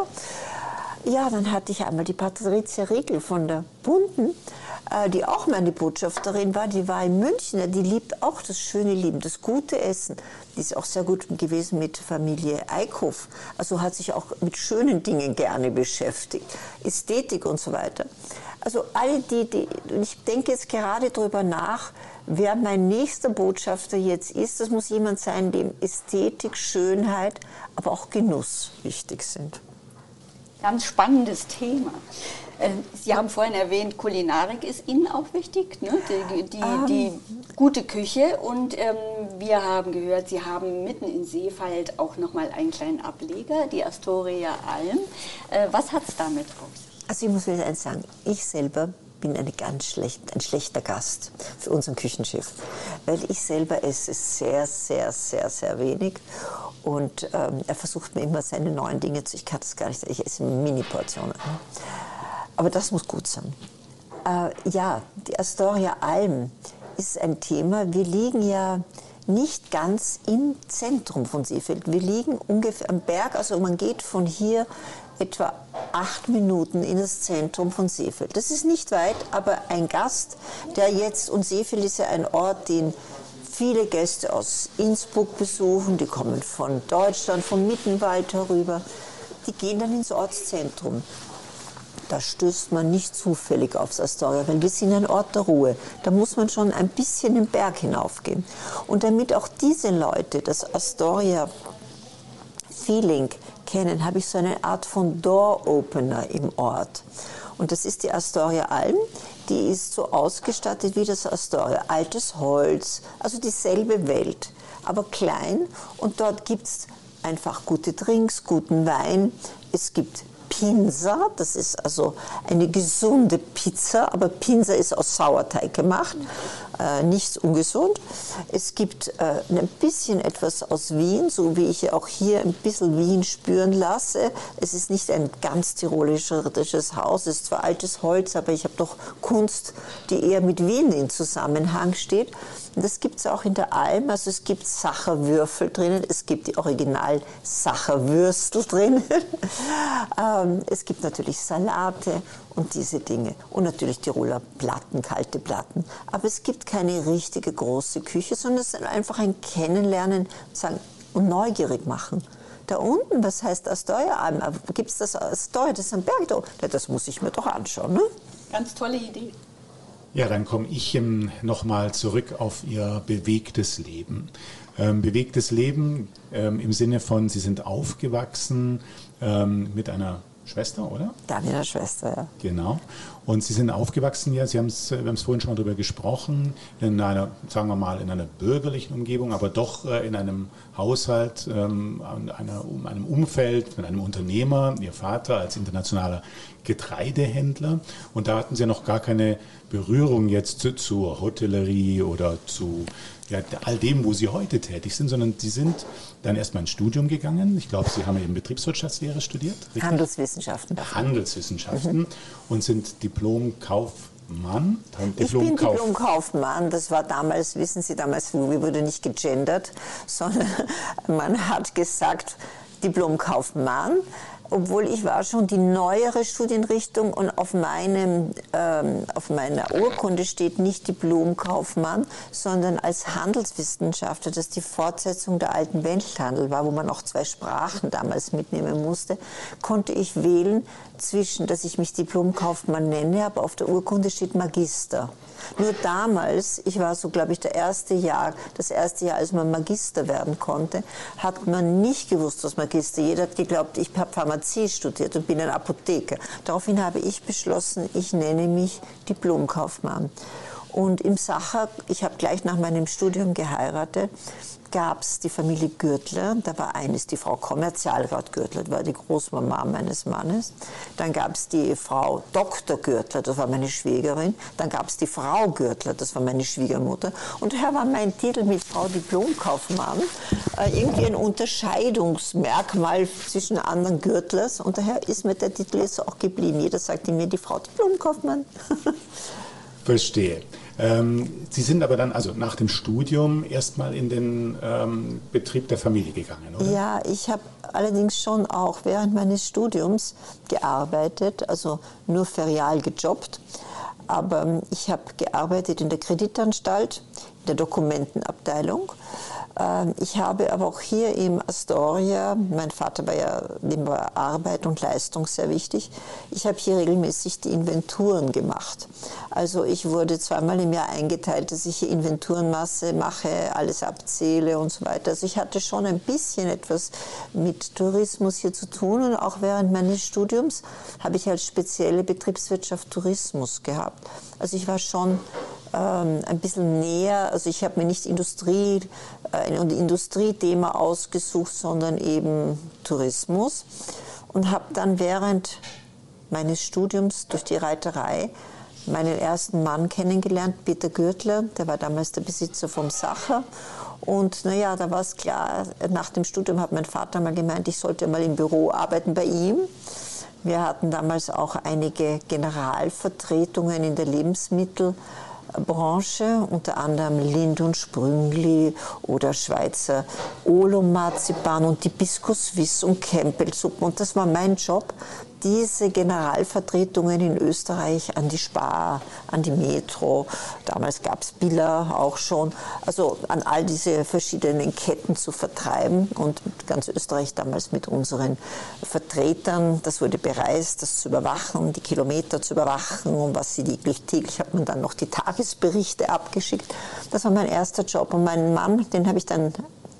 Ja, dann hatte ich einmal die Patricia Riegel von der Bunten, die auch meine Botschafterin war. Die war in München, die liebt auch das schöne Leben, das gute Essen. Die ist auch sehr gut gewesen mit Familie Eickhoff. Also hat sich auch mit schönen Dingen gerne beschäftigt, Ästhetik und so weiter. Also all ich denke jetzt gerade darüber nach, wer mein nächster Botschafter jetzt ist. Das muss jemand sein, dem Ästhetik, Schönheit, aber auch Genuss wichtig sind. Ganz spannendes Thema. Sie haben vorhin erwähnt, Kulinarik ist Ihnen auch wichtig, ne? Die gute Küche. Und wir haben gehört, Sie haben mitten in Seefeld auch nochmal einen kleinen Ableger, die Astoria Alm. Was hat es damit auf sich? Also ich muss wieder eins sagen, ich selber bin ein schlechter Gast für unseren Küchenschiff, weil ich selber esse sehr, sehr, sehr, sehr wenig und er versucht mir immer seine neuen Dinge ich kann das gar nicht, ich esse Mini-Portionen. Aber das muss gut sein. Ja, die Astoria Alm ist ein Thema. Wir liegen ja nicht ganz im Zentrum von Seefeld. Wir liegen ungefähr am Berg, also man geht von hier etwa 8 Minuten in das Zentrum von Seefeld. Das ist nicht weit, aber ein Gast, der jetzt, und Seefeld ist ja ein Ort, den viele Gäste aus Innsbruck besuchen, die kommen von Deutschland, vom Mittenwald herüber, die gehen dann ins Ortszentrum. Da stößt man nicht zufällig aufs Astoria, weil wir sind ein Ort der Ruhe. Da muss man schon ein bisschen den Berg hinaufgehen. Und damit auch diese Leute das Astoria-Feeling kennen, habe ich so eine Art von Door-Opener im Ort. Und das ist die Astoria Alm. Die ist so ausgestattet wie das Astoria. Altes Holz, also dieselbe Welt, aber klein. Und dort gibt es einfach gute Drinks, guten Wein. Es gibt Pinsa, das ist also eine gesunde Pizza, aber Pinsa ist aus Sauerteig gemacht, nichts ungesund. Es gibt ein bisschen etwas aus Wien, so wie ich auch hier ein bisschen Wien spüren lasse. Es ist nicht ein ganz tirolisches Haus, es ist zwar altes Holz, aber ich habe doch Kunst, die eher mit Wien in Zusammenhang steht. Und das gibt es auch in der Alm, also es gibt Sacherwürfel drinnen, es gibt die Original-Sacherwürstel drinnen. Es gibt natürlich Salate und diese Dinge und natürlich Tiroler Platten, kalte Platten. Aber es gibt keine richtige große Küche, sondern es ist einfach ein Kennenlernen und neugierig machen. Da unten, was heißt Astoria? Gibt es das Astoria, das ist am Berg da? Das muss ich mir doch anschauen. Ne? Ganz tolle Idee. Ja, dann komme ich nochmal zurück auf Ihr bewegtes Leben. Bewegtes Leben im Sinne von, Sie sind aufgewachsen mit einer Schwester, oder? Ja, mit einer Schwester, ja. Genau. Und Sie sind aufgewachsen, ja, wir haben es vorhin schon mal darüber gesprochen, in einer, sagen wir mal, in einer bürgerlichen Umgebung, aber doch in einem Haushalt, einem Umfeld, mit einem Unternehmer, Ihr Vater als internationaler Getreidehändler. Und da hatten Sie ja noch gar keine Berührung jetzt zur Hotellerie oder zu all dem, wo Sie heute tätig sind, sondern Sie sind dann erstmal ins Studium gegangen. Ich glaube, Sie haben eben Betriebswirtschaftslehre studiert. Richtig? Handelswissenschaften. Handelswissenschaften und sind Diplom-Kaufmann. Ich bin Diplom-Kaufmann. Das war damals, wissen Sie, damals wurde nicht gegendert, sondern man hat gesagt Diplom-Kaufmann. Obwohl ich war schon die neuere Studienrichtung und auf meiner Urkunde steht nicht Diplom-Kaufmann, sondern als Handelswissenschaftler, das die Fortsetzung der alten Welthandel war, wo man auch 2 Sprachen damals mitnehmen musste, konnte ich wählen zwischen, dass ich mich Diplom-Kaufmann nenne, aber auf der Urkunde steht Magister. Nur damals, ich war so, glaube ich, das erste Jahr, als man Magister werden konnte, hat man nicht gewusst, was Magister. Jeder hat geglaubt, ich habe Pharmazie studiert und bin ein Apotheker. Daraufhin habe ich beschlossen, ich nenne mich Diplomkaufmann. Und im Sacher, ich habe gleich nach meinem Studium geheiratet, gab es die Familie Gürtler. Da war eines die Frau Kommerzialrat Gürtler, das war die Großmama meines Mannes. Dann gab es die Frau Dr. Gürtler, das war meine Schwägerin. Dann gab es die Frau Gürtler, das war meine Schwiegermutter. Und daher war mein Titel mit Frau Diplomkaufmann irgendwie ein Unterscheidungsmerkmal zwischen anderen Gürtlers. Und daher ist mir der Titel jetzt auch geblieben. Jeder sagte mir die Frau Diplomkaufmann. Verstehe. Sie sind aber dann also nach dem Studium erstmal in den Betrieb der Familie gegangen, oder? Ja, ich habe allerdings schon auch während meines Studiums gearbeitet, also nur ferial gejobbt. Aber ich habe gearbeitet in der Kreditanstalt, in der Dokumentenabteilung. Ich habe aber auch hier im Astoria, mein Vater war ja, dem war Arbeit und Leistung sehr wichtig, ich habe hier regelmäßig die Inventuren gemacht. Also ich wurde 2-mal im Jahr eingeteilt, dass ich hier Inventurenmasse mache, alles abzähle und so weiter. Also ich hatte schon ein bisschen etwas mit Tourismus hier zu tun und auch während meines Studiums habe ich als spezielle Betriebswirtschaft Tourismus gehabt. Also ich war schon ein bisschen näher, also ich habe mir nicht ein Industriethema ausgesucht, sondern eben Tourismus und habe dann während meines Studiums durch die Reiterei meinen ersten Mann kennengelernt, Peter Gürtler, der war damals der Besitzer vom Sacher. Und naja, da war es klar, nach dem Studium hat mein Vater mal gemeint, ich sollte mal im Büro arbeiten bei ihm. Wir hatten damals auch einige Generalvertretungen in der Lebensmittelbranche, unter anderem Lind und Sprüngli oder Schweizer Olo-Marzipan und Hibiskus Wiss und Campbellsuppen. Und das war mein Job, diese Generalvertretungen in Österreich an die Spar, an die Metro, damals gab es Billa auch schon, also an all diese verschiedenen Ketten zu vertreiben und ganz Österreich damals mit unseren Vertretern, das wurde bereist, das zu überwachen, die Kilometer zu überwachen und was sie täglich hat man dann noch die Tagesberichte abgeschickt. Das war mein erster Job und meinen Mann, den habe ich dann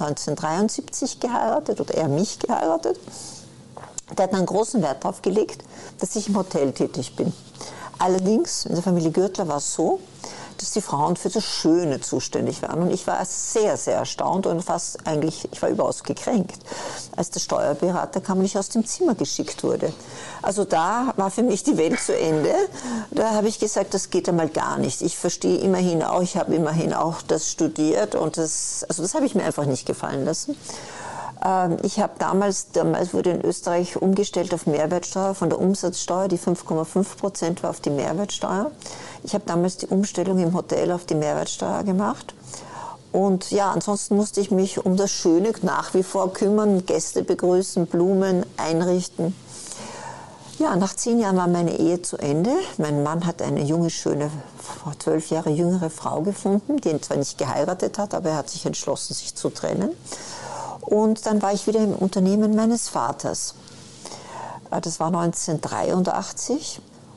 1973 geheiratet oder er mich geheiratet. Der hat einen großen Wert darauf gelegt, dass ich im Hotel tätig bin. Allerdings, in der Familie Gürtler war es so, dass die Frauen für das Schöne zuständig waren. Und ich war sehr, sehr erstaunt und ich war überaus gekränkt, als der Steuerberater kam und ich aus dem Zimmer geschickt wurde. Also da war für mich die Welt zu Ende. Da habe ich gesagt, das geht einmal gar nicht. Ich verstehe immerhin auch, ich habe immerhin auch das studiert und das habe ich mir einfach nicht gefallen lassen. Ich habe damals wurde in Österreich umgestellt auf Mehrwertsteuer, von der Umsatzsteuer, die 5,5% war auf die Mehrwertsteuer. Ich habe damals die Umstellung im Hotel auf die Mehrwertsteuer gemacht. Und ja, ansonsten musste ich mich um das Schöne nach wie vor kümmern, Gäste begrüßen, Blumen einrichten. Ja, nach 10 Jahren war meine Ehe zu Ende. Mein Mann hat eine junge, schöne, 12 Jahre jüngere Frau gefunden, die ihn zwar nicht geheiratet hat, aber er hat sich entschlossen, sich zu trennen. Und dann war ich wieder im Unternehmen meines Vaters. Das war 1983.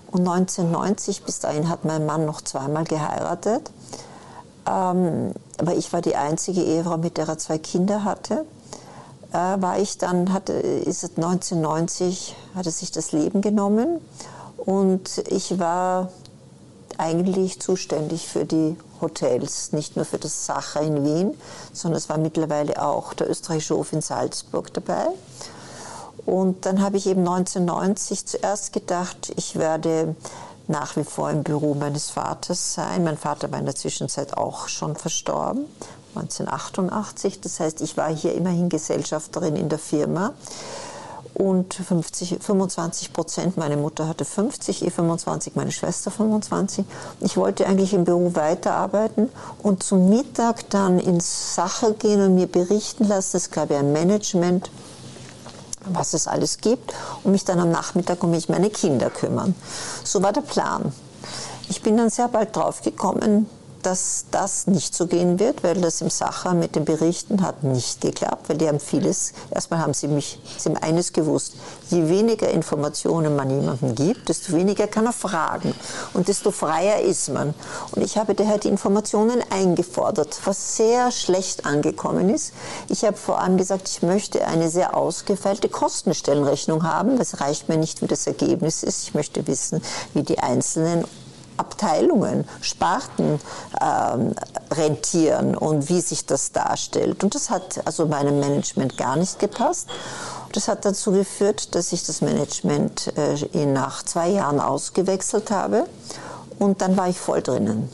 Und 1990, bis dahin hat mein Mann noch zweimal geheiratet. Aber ich war die einzige Ehefrau, mit der er 2 Kinder hatte. Ist es 1990, hat er sich das Leben genommen. Und ich war eigentlich zuständig für die Hotels, nicht nur für das Sacher in Wien, sondern es war mittlerweile auch der österreichische Hof in Salzburg dabei. Und dann habe ich eben 1990 zuerst gedacht, ich werde nach wie vor im Büro meines Vaters sein. Mein Vater war in der Zwischenzeit auch schon verstorben, 1988. Das heißt, ich war hier immerhin Gesellschafterin in der Firma. Und 25%, meine Mutter hatte 50, 25, meine Schwester 25. Ich wollte eigentlich im Büro weiterarbeiten und zum Mittag dann ins Sacher gehen und mir berichten lassen, es gab ja ein Management, was es alles gibt, und mich dann am Nachmittag um meine Kinder kümmern. So war der Plan. Ich bin dann sehr bald drauf gekommen, dass das nicht so gehen wird, weil das im Sacher mit den Berichten hat nicht geklappt, weil die haben vieles, erstmal haben sie haben eines gewusst, je weniger Informationen man jemandem gibt, desto weniger kann er fragen und desto freier ist man. Und ich habe daher die Informationen eingefordert, was sehr schlecht angekommen ist. Ich habe vor allem gesagt, ich möchte eine sehr ausgefeilte Kostenstellenrechnung haben, das reicht mir nicht, wie das Ergebnis ist. Ich möchte wissen, wie die einzelnen Abteilungen, Sparten rentieren und wie sich das darstellt. Und das hat also meinem Management gar nicht gepasst. Das hat dazu geführt, dass ich das Management nach 2 Jahren ausgewechselt habe und dann war ich voll drinnen.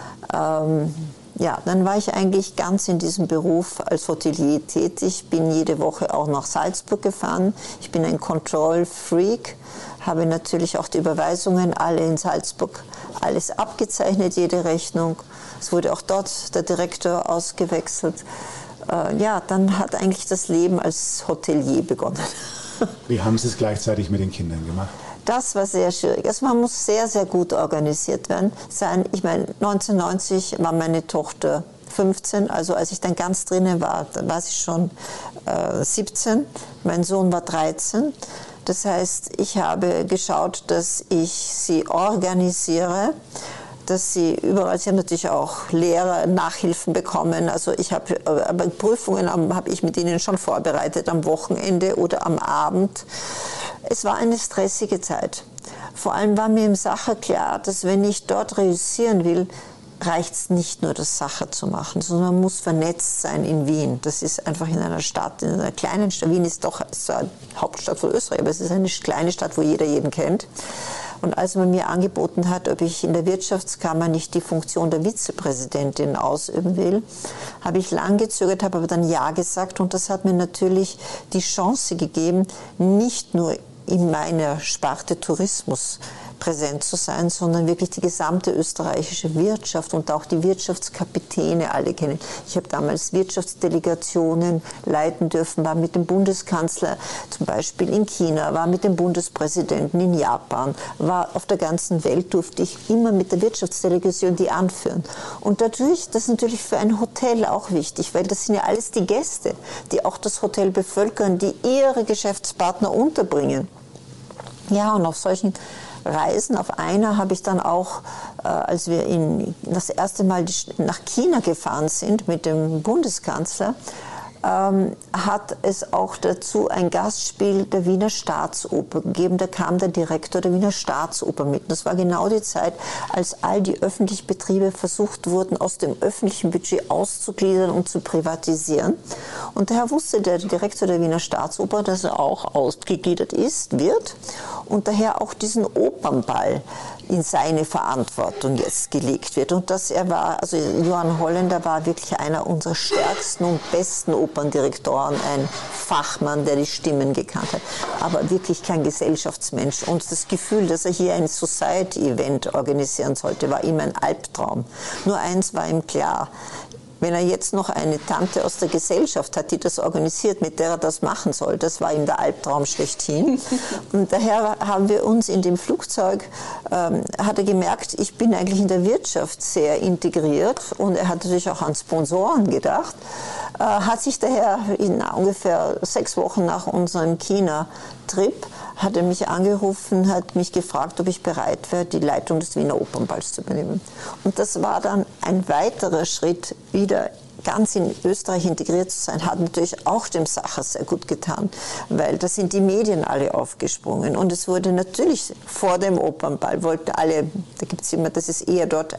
Dann war ich eigentlich ganz in diesem Beruf als Hotelier tätig, bin jede Woche auch nach Salzburg gefahren. Ich bin ein Control-Freak, habe natürlich auch die Überweisungen alle in Salzburg, alles abgezeichnet, jede Rechnung. Es wurde auch dort der Direktor ausgewechselt. Dann hat eigentlich das Leben als Hotelier begonnen. Wie haben Sie es gleichzeitig mit den Kindern gemacht? Das war sehr schwierig. Also man muss sehr, sehr gut organisiert sein. Ich meine, 1990 war meine Tochter 15, also als ich dann ganz drinnen war, dann war sie schon 17. Mein Sohn war 13. Das heißt, ich habe geschaut, dass ich sie organisiere, dass sie überall, sie haben natürlich auch Lehrer, Nachhilfen bekommen. Also aber Prüfungen habe ich mit ihnen schon vorbereitet am Wochenende oder am Abend. Es war eine stressige Zeit. Vor allem war mir im Sacher klar, dass wenn ich dort reüssieren will, reicht es nicht nur, das Sacher zu machen, sondern man muss vernetzt sein in Wien. Das ist einfach in einer Stadt, in einer kleinen Stadt. Wien ist doch die Hauptstadt von Österreich, aber es ist eine kleine Stadt, wo jeder jeden kennt. Und als man mir angeboten hat, ob ich in der Wirtschaftskammer nicht die Funktion der Vizepräsidentin ausüben will, habe ich lang gezögert, habe aber dann Ja gesagt. Und das hat mir natürlich die Chance gegeben, nicht nur in meiner Sparte Tourismus präsent zu sein, sondern wirklich die gesamte österreichische Wirtschaft und auch die Wirtschaftskapitäne alle kennen. Ich habe damals Wirtschaftsdelegationen leiten dürfen, war mit dem Bundeskanzler zum Beispiel in China, war mit dem Bundespräsidenten in Japan, war auf der ganzen Welt, durfte ich immer mit der Wirtschaftsdelegation die anführen. Und dadurch, das ist natürlich für ein Hotel auch wichtig, weil das sind ja alles die Gäste, die auch das Hotel bevölkern, die ihre Geschäftspartner unterbringen. Ja, und auf solchen Reisen, auf einer habe ich dann auch, als wir das erste Mal nach China gefahren sind mit dem Bundeskanzler, hat es auch dazu ein Gastspiel der Wiener Staatsoper gegeben. Da kam der Direktor der Wiener Staatsoper mit. Das war genau die Zeit, als all die öffentlichen Betriebe versucht wurden, aus dem öffentlichen Budget auszugliedern und zu privatisieren. Und daher wusste der Direktor der Wiener Staatsoper, dass er auch ausgegliedert wird und daher auch diesen Opernball in seine Verantwortung jetzt gelegt wird. Und also Johann Holländer war wirklich einer unserer stärksten und besten Operndirektoren, ein Fachmann, der die Stimmen gekannt hat, aber wirklich kein Gesellschaftsmensch. Und das Gefühl, dass er hier ein Society-Event organisieren sollte, war ihm ein Albtraum. Nur eins war ihm klar: wenn er jetzt noch eine Tante aus der Gesellschaft hat, die das organisiert, mit der er das machen soll, das war ihm der Albtraum schlechthin. Und daher haben wir uns in dem Flugzeug, hat er gemerkt, ich bin eigentlich in der Wirtschaft sehr integriert und er hat natürlich auch an Sponsoren gedacht, hat sich daher in ungefähr 6 Wochen nach unserem China-Trip hat er mich angerufen, hat mich gefragt, ob ich bereit wäre, die Leitung des Wiener Opernballs zu übernehmen. Und das war dann ein weiterer Schritt, wieder ganz in Österreich integriert zu sein, hat natürlich auch dem Sacher sehr gut getan, weil da sind die Medien alle aufgesprungen. Und es wurde natürlich vor dem Opernball, wollten alle, da gibt es immer, das ist eher dort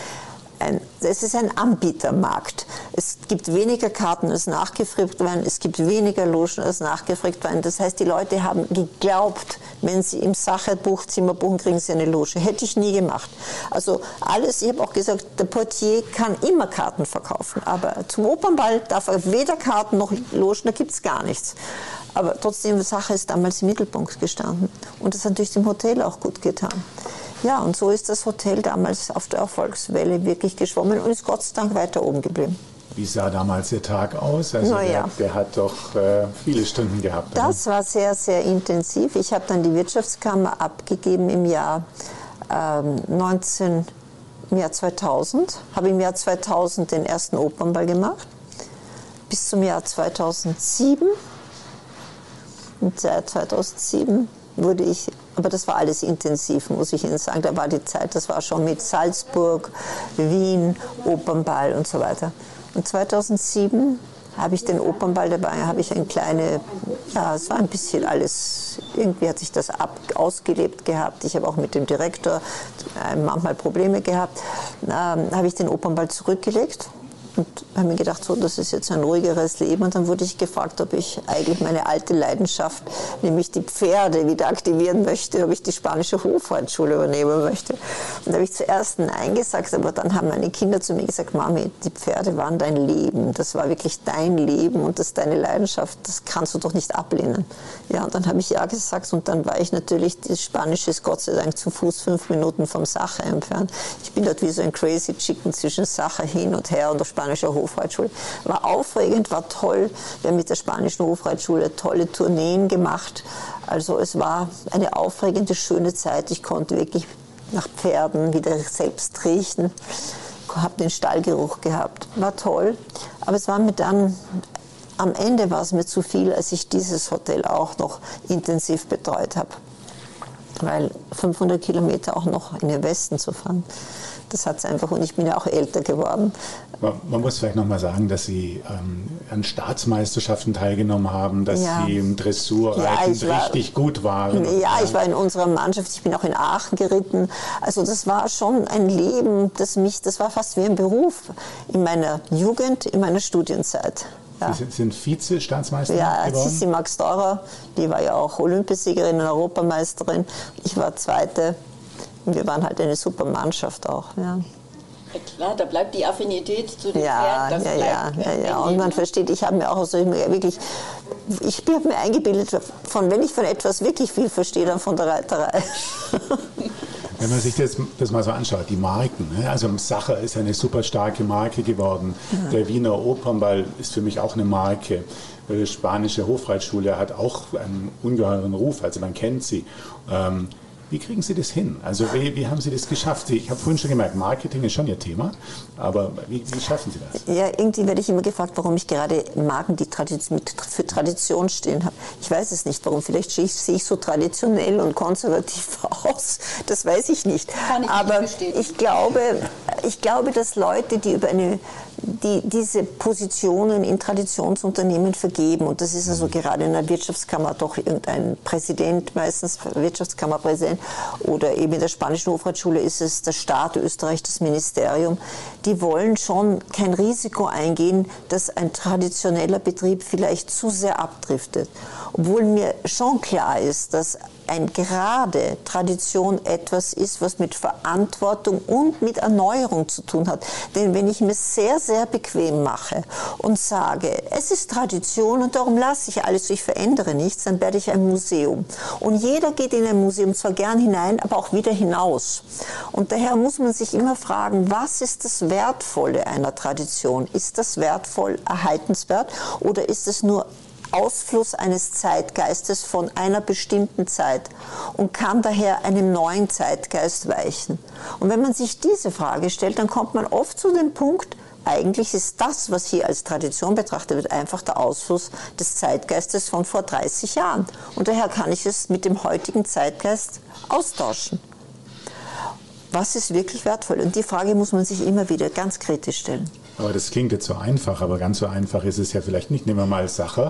es ist ein Anbietermarkt. Es gibt weniger Karten, als nachgefragt werden. Es gibt weniger Logen, als nachgefragt werden. Das heißt, die Leute haben geglaubt, wenn sie im Sacher-Buchzimmer buchen, kriegen sie eine Loge. Hätte ich nie gemacht. Also alles, ich habe auch gesagt, der Portier kann immer Karten verkaufen. Aber zum Opernball darf er weder Karten noch Logen, da gibt es gar nichts. Aber trotzdem, die Sache ist damals im Mittelpunkt gestanden. Und das hat natürlich dem Hotel auch gut getan. Ja, und so ist das Hotel damals auf der Erfolgswelle wirklich geschwommen und ist Gott sei Dank weiter oben geblieben. Wie sah damals der Tag aus? Also der hat doch viele Stunden gehabt. Das war sehr, sehr intensiv. Ich habe dann die Wirtschaftskammer abgegeben im Jahr 2000. Habe im Jahr 2000 den ersten Opernball gemacht. Bis zum Jahr 2007. Und seit 2007 wurde ich, aber das war alles intensiv, muss ich Ihnen sagen. Da war die Zeit, das war schon mit Salzburg, Wien, Opernball und so weiter. Und 2007 habe ich den Opernball dabei, habe ich ein kleine, ja, es war ein bisschen alles, irgendwie hat sich das ausgelebt gehabt. Ich habe auch mit dem Direktor manchmal Probleme gehabt. Habe ich den Opernball zurückgelegt. Und habe mir gedacht, so, das ist jetzt ein ruhigeres Leben. Und dann wurde ich gefragt, ob ich eigentlich meine alte Leidenschaft, nämlich die Pferde, wieder aktivieren möchte, ob ich die spanische Hofreitschule übernehmen möchte. Und da habe ich zuerst Nein gesagt, aber dann haben meine Kinder zu mir gesagt, Mami, die Pferde waren dein Leben. Das war wirklich dein Leben und das ist deine Leidenschaft. Das kannst du doch nicht ablehnen. Ja, und dann habe ich Ja gesagt und dann war ich natürlich, das Spanische ist Gott sei Dank zu Fuß 5 Minuten vom Sacher entfernt. Ich bin dort wie so ein Crazy Chicken zwischen Sacher hin und her und der spanische Hofreitschule. War aufregend, war toll. Wir haben mit der spanischen Hofreitschule tolle Tourneen gemacht. Also es war eine aufregende, schöne Zeit. Ich konnte wirklich nach Pferden wieder selbst riechen. Habe den Stallgeruch gehabt. War toll. Aber es war mir dann, am Ende war es mir zu viel, als ich dieses Hotel auch noch intensiv betreut habe. Weil 500 Kilometer auch noch in den Westen zu fahren, das hat es einfach, und ich bin ja auch älter geworden. Man muss vielleicht noch mal sagen, dass Sie an Staatsmeisterschaften teilgenommen haben, dass Sie im Dressurreiten richtig gut waren. Ja, ich war in unserer Mannschaft, ich bin auch in Aachen geritten. Also das war schon ein Leben, das war fast wie ein Beruf in meiner Jugend, in meiner Studienzeit. Ja. Sie sind Vize-Staatsmeisterin geworden? Sissi Max-Daurer, die war ja auch Olympiasiegerin und Europameisterin. Ich war Zweite. Und wir waren halt eine super Mannschaft auch. Ja. Ja klar, da bleibt die Affinität zu den Pferden. Ja. Und man versteht, ich habe mir auch so wirklich, ich habe mir eingebildet, wenn ich von etwas wirklich viel verstehe, dann von der Reiterei. Wenn man sich das mal so anschaut, die Marken, ne? Also Sacher ist eine super starke Marke geworden. Ja. Der Wiener Opernball ist für mich auch eine Marke. Die spanische Hofreitschule hat auch einen ungeheuren Ruf, also man kennt sie. Wie kriegen Sie das hin? Also wie haben Sie das geschafft? Ich habe vorhin schon gemerkt, Marketing ist schon Ihr Thema, aber wie schaffen Sie das? Ja, irgendwie werde ich immer gefragt, warum ich gerade Marken, die für Tradition stehen habe. Ich weiß es nicht, warum. Vielleicht sehe ich so traditionell und konservativ aus. Das weiß ich nicht. Kann ich aber nicht bestätigen. Ich glaube, dass Leute, die diese Positionen in Traditionsunternehmen vergeben, und das ist also gerade in der Wirtschaftskammer doch irgendein Präsident, meistens Wirtschaftskammerpräsident, oder eben in der spanischen Hofreitschule ist es der Staat Österreich, das Ministerium, die wollen schon kein Risiko eingehen, dass ein traditioneller Betrieb vielleicht zu sehr abdriftet. Obwohl mir schon klar ist, dass gerade Tradition etwas ist, was mit Verantwortung und mit Erneuerung zu tun hat. Denn wenn ich mir sehr, sehr bequem mache und sage, es ist Tradition und darum lasse ich alles, ich verändere nichts, dann werde ich ein Museum. Und jeder geht in ein Museum zwar gern hinein, aber auch wieder hinaus. Und daher muss man sich immer fragen, was ist das Wertvolle einer Tradition? Ist das wertvoll, erhaltenswert oder ist es nur Ausfluss eines Zeitgeistes von einer bestimmten Zeit und kann daher einem neuen Zeitgeist weichen? Und wenn man sich diese Frage stellt, dann kommt man oft zu dem Punkt, eigentlich ist das, was hier als Tradition betrachtet wird, einfach der Ausfluss des Zeitgeistes von vor 30 Jahren. Und daher kann ich es mit dem heutigen Zeitgeist austauschen. Was ist wirklich wertvoll? Und die Frage muss man sich immer wieder ganz kritisch stellen. Aber das klingt jetzt so einfach, aber ganz so einfach ist es ja vielleicht nicht. Nehmen wir mal Sacher.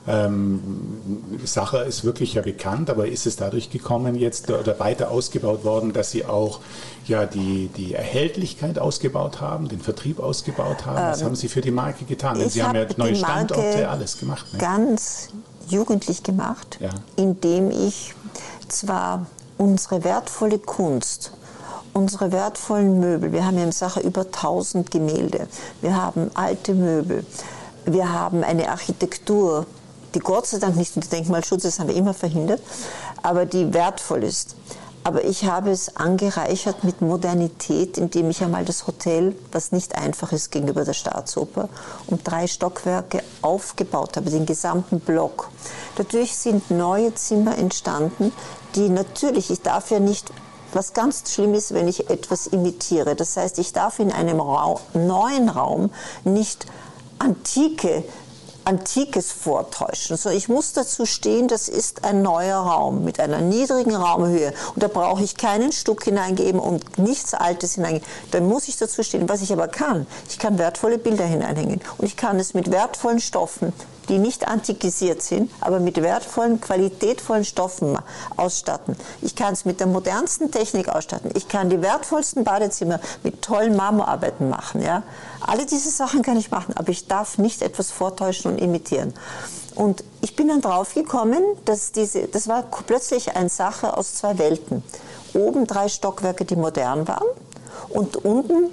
Sacher ist wirklich ja bekannt, aber ist es dadurch gekommen jetzt oder weiter ausgebaut worden, dass Sie auch ja die Erhältlichkeit ausgebaut haben, den Vertrieb ausgebaut haben? Was haben Sie für die Marke getan? Denn Sie haben ja neue Standorte, alles gemacht. Ne? Ganz jugendlich gemacht, ja. Indem ich zwar unsere wertvolle Kunst, unsere wertvollen Möbel, wir haben ja im Sacher über 1000 Gemälde, wir haben alte Möbel, wir haben eine Architektur, die Gott sei Dank nicht unter Denkmalschutz ist, haben wir immer verhindert, aber die wertvoll ist. Aber ich habe es angereichert mit Modernität, indem ich einmal das Hotel, was nicht einfach ist gegenüber der Staatsoper, um 3 Stockwerke aufgebaut habe, den gesamten Block. Dadurch sind neue Zimmer entstanden, die natürlich, ich darf ja nicht, was ganz schlimm ist, wenn ich etwas imitiere. Das heißt, ich darf in einem neuen Raum nicht Antikes vortäuschen. So, ich muss dazu stehen, das ist ein neuer Raum mit einer niedrigen Raumhöhe und da brauche ich keinen Stuck hineingeben und nichts Altes hineingeben. Dann muss ich dazu stehen. Was ich aber kann, ich kann wertvolle Bilder hineinhängen und ich kann es mit wertvollen Stoffen, die nicht antikisiert sind, aber mit wertvollen, qualitätvollen Stoffen ausstatten. Ich kann es mit der modernsten Technik ausstatten. Ich kann die wertvollsten Badezimmer mit tollen Marmorarbeiten machen. Ja? Alle diese Sachen kann ich machen, aber ich darf nicht etwas vortäuschen und imitieren. Und ich bin dann drauf gekommen, dass das war plötzlich eine Sache aus 2 Welten. Oben 3 Stockwerke, die modern waren. Und unten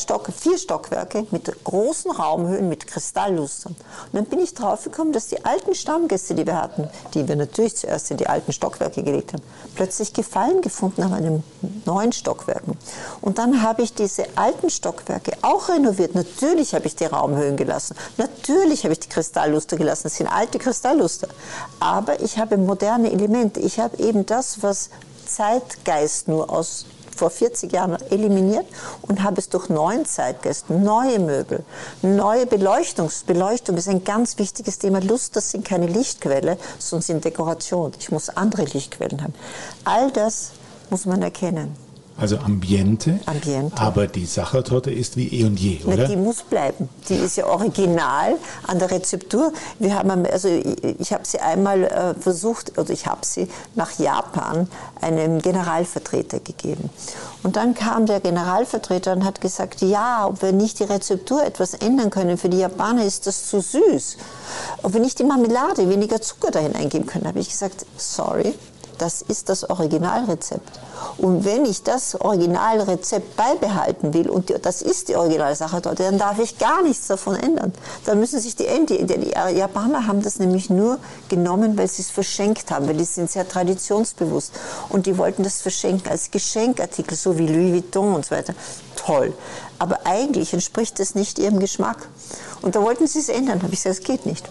4 Stockwerke mit großen Raumhöhen, mit Kristalllustern. Und dann bin ich drauf gekommen, dass die alten Stammgäste, die wir hatten, die wir natürlich zuerst in die alten Stockwerke gelegt haben, plötzlich Gefallen gefunden haben an den neuen Stockwerken. Und dann habe ich diese alten Stockwerke auch renoviert. Natürlich habe ich die Raumhöhen gelassen. Natürlich habe ich die Kristallluster gelassen. Das sind alte Kristallluster. Aber ich habe moderne Elemente. Ich habe eben das, was Zeitgeist nur vor 40 Jahren eliminiert und habe es durch neuen Zeitgeist, neue Möbel, neue Beleuchtung. Beleuchtung ist ein ganz wichtiges Thema. Luster sind keine Lichtquelle, sondern sind Dekoration. Ich muss andere Lichtquellen haben. All das muss man erkennen. Also Ambiente, Ambiente. Aber die Sachertorte ist wie eh und je, oder? Na, die muss bleiben. Die ist ja original an der Rezeptur. Ich habe sie einmal versucht, oder ich habe sie nach Japan einem Generalvertreter gegeben. Und dann kam der Generalvertreter und hat gesagt, ja, ob wir nicht die Rezeptur etwas ändern können. Für die Japaner ist das zu süß. Ob wir nicht die Marmelade weniger Zucker dahin eingeben können. Habe ich gesagt, sorry. Das ist das Originalrezept. Und wenn ich das Originalrezept beibehalten will, und das ist die Originalsache dort, dann darf ich gar nichts davon ändern. Dann müssen sich die Japaner haben das nämlich nur genommen, weil sie es verschenkt haben, weil die sind sehr traditionsbewusst. Und die wollten das verschenken als Geschenkartikel, so wie Louis Vuitton und so weiter. Toll. Aber eigentlich entspricht das nicht ihrem Geschmack. Und da wollten sie es ändern. Da habe ich gesagt, das geht nicht.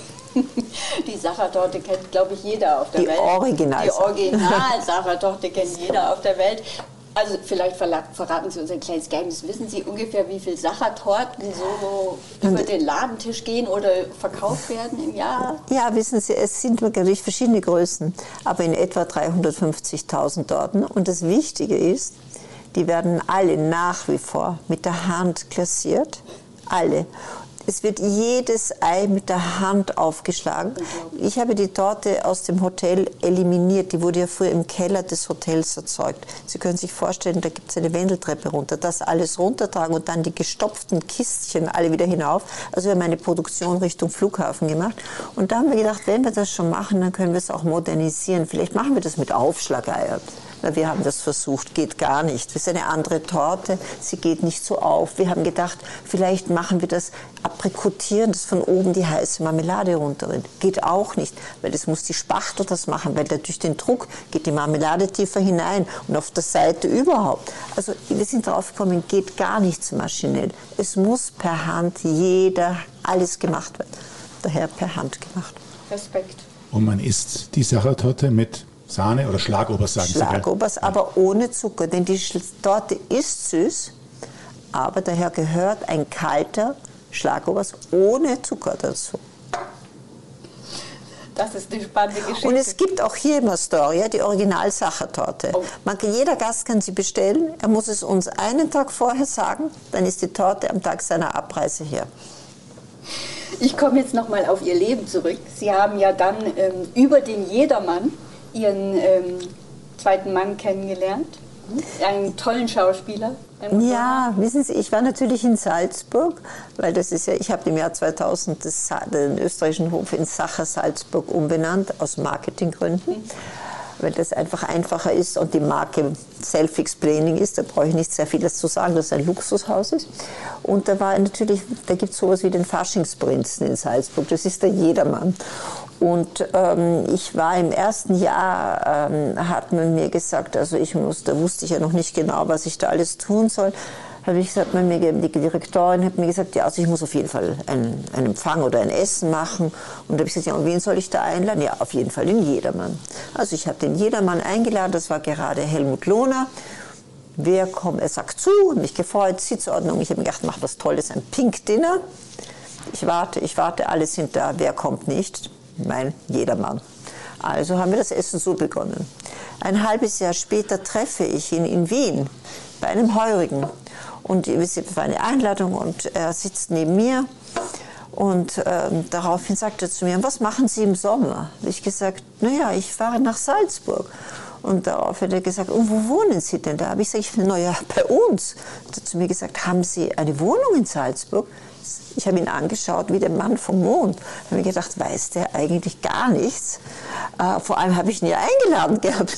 Die Sachertorte kennt, glaube ich, jeder auf der Welt. Die Original-Sachertorte kennt jeder auf der Welt. Also vielleicht verraten Sie uns ein kleines Geheimnis. Wissen Sie ungefähr, wie viele Sachertorten so über den Ladentisch gehen oder verkauft werden im Jahr? Ja, wissen Sie, es sind natürlich verschiedene Größen, aber in etwa 350.000 Torten. Und das Wichtige ist, die werden alle nach wie vor mit der Hand klassiert. Alle. Es wird jedes Ei mit der Hand aufgeschlagen. Ich habe die Torte aus dem Hotel eliminiert. Die wurde ja früher im Keller des Hotels erzeugt. Sie können sich vorstellen, da gibt es eine Wendeltreppe runter. Das alles runtertragen und dann die gestopften Kistchen alle wieder hinauf. Also wir haben eine Produktion Richtung Flughafen gemacht. Und da haben wir gedacht, wenn wir das schon machen, dann können wir es auch modernisieren. Vielleicht machen wir das mit Aufschlageiern. Wir haben das versucht, geht gar nicht. Das ist eine andere Torte, sie geht nicht so auf. Wir haben gedacht, vielleicht machen wir das aprikotieren, dass von oben die heiße Marmelade runterrinnt. Geht auch nicht, weil das muss die Spachtel das machen, weil durch den Druck geht die Marmelade tiefer hinein und auf der Seite überhaupt. Also wir sind drauf gekommen, geht gar nichts maschinell. Es muss per Hand alles gemacht werden. Daher per Hand gemacht. Respekt. Und man isst die Sachertorte mit Sahne oder Schlagobers, sagen Sie. Schlagobers, aber ohne Zucker, denn die Torte ist süß, aber daher gehört ein kalter Schlagobers ohne Zucker dazu. Das ist eine spannende Geschichte. Und es gibt auch hier in Astoria die Original-Sachertorte. Oh. Jeder Gast kann sie bestellen, er muss es uns einen Tag vorher sagen, dann ist die Torte am Tag seiner Abreise hier. Ich komme jetzt nochmal auf Ihr Leben zurück. Sie haben ja dann über den Jedermann Ihren zweiten Mann kennengelernt, einen tollen Schauspieler. Ja, wissen Sie, ich war natürlich in Salzburg, weil das ist ja, ich habe im Jahr 2000 den österreichischen Hof in Sacher Salzburg umbenannt, aus Marketinggründen, weil das einfach einfacher ist und die Marke self-explaining ist, da brauche ich nicht sehr viel zu sagen, dass es ein Luxushaus ist. Und da gibt es sowas wie den Faschingsprinzen in Salzburg, das ist der Jedermann. Und ich war im ersten Jahr, hat man mir gesagt, also da wusste ich ja noch nicht genau, was ich da alles tun soll, habe ich gesagt, die Direktorin hat mir gesagt, ja, also ich muss auf jeden Fall einen Empfang oder ein Essen machen. Und da habe ich gesagt, ja, und wen soll ich da einladen? Ja, auf jeden Fall den Jedermann. Also ich habe den Jedermann eingeladen, das war gerade Helmut Lohner. Wer kommt? Er sagt zu, mich gefreut, Sitzordnung. Ich habe mir gedacht, mach was Tolles, ein Pink Dinner. Ich warte, alle sind da, wer kommt nicht? Mein Jedermann. Also haben wir das Essen so begonnen. Ein halbes Jahr später treffe ich ihn in Wien bei einem Heurigen. Und es war eine Einladung und er sitzt neben mir. Und daraufhin sagt er zu mir, was machen Sie im Sommer? Habe ich gesagt, naja, ich fahre nach Salzburg. Und darauf hat er gesagt, und wo wohnen Sie denn da? Habe ich gesagt, naja, bei uns. Er hat zu mir gesagt, haben Sie eine Wohnung in Salzburg? Ich habe ihn angeschaut wie der Mann vom Mond. Ich habe mir gedacht, weiß der eigentlich gar nichts? Vor allem habe ich ihn ja eingeladen gehabt.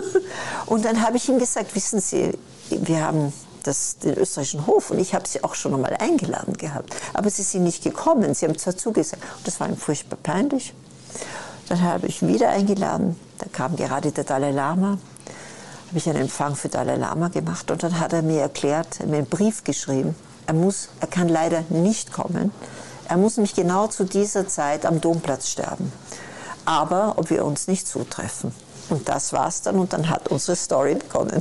Und dann habe ich ihm gesagt, wissen Sie, wir haben den österreichischen Hof und ich habe Sie auch schon einmal eingeladen gehabt. Aber Sie sind nicht gekommen, Sie haben zwar zugesagt. Und das war ihm furchtbar peinlich. Dann habe ich ihn wieder eingeladen. Da kam gerade der Dalai Lama. Habe ich einen Empfang für Dalai Lama gemacht. Und dann hat er mir erklärt, er hat mir einen Brief geschrieben. Er kann leider nicht kommen. Er muss nämlich genau zu dieser Zeit am Domplatz sterben. Aber ob wir uns nicht zutreffen. Und das war's dann und dann hat unsere Story begonnen.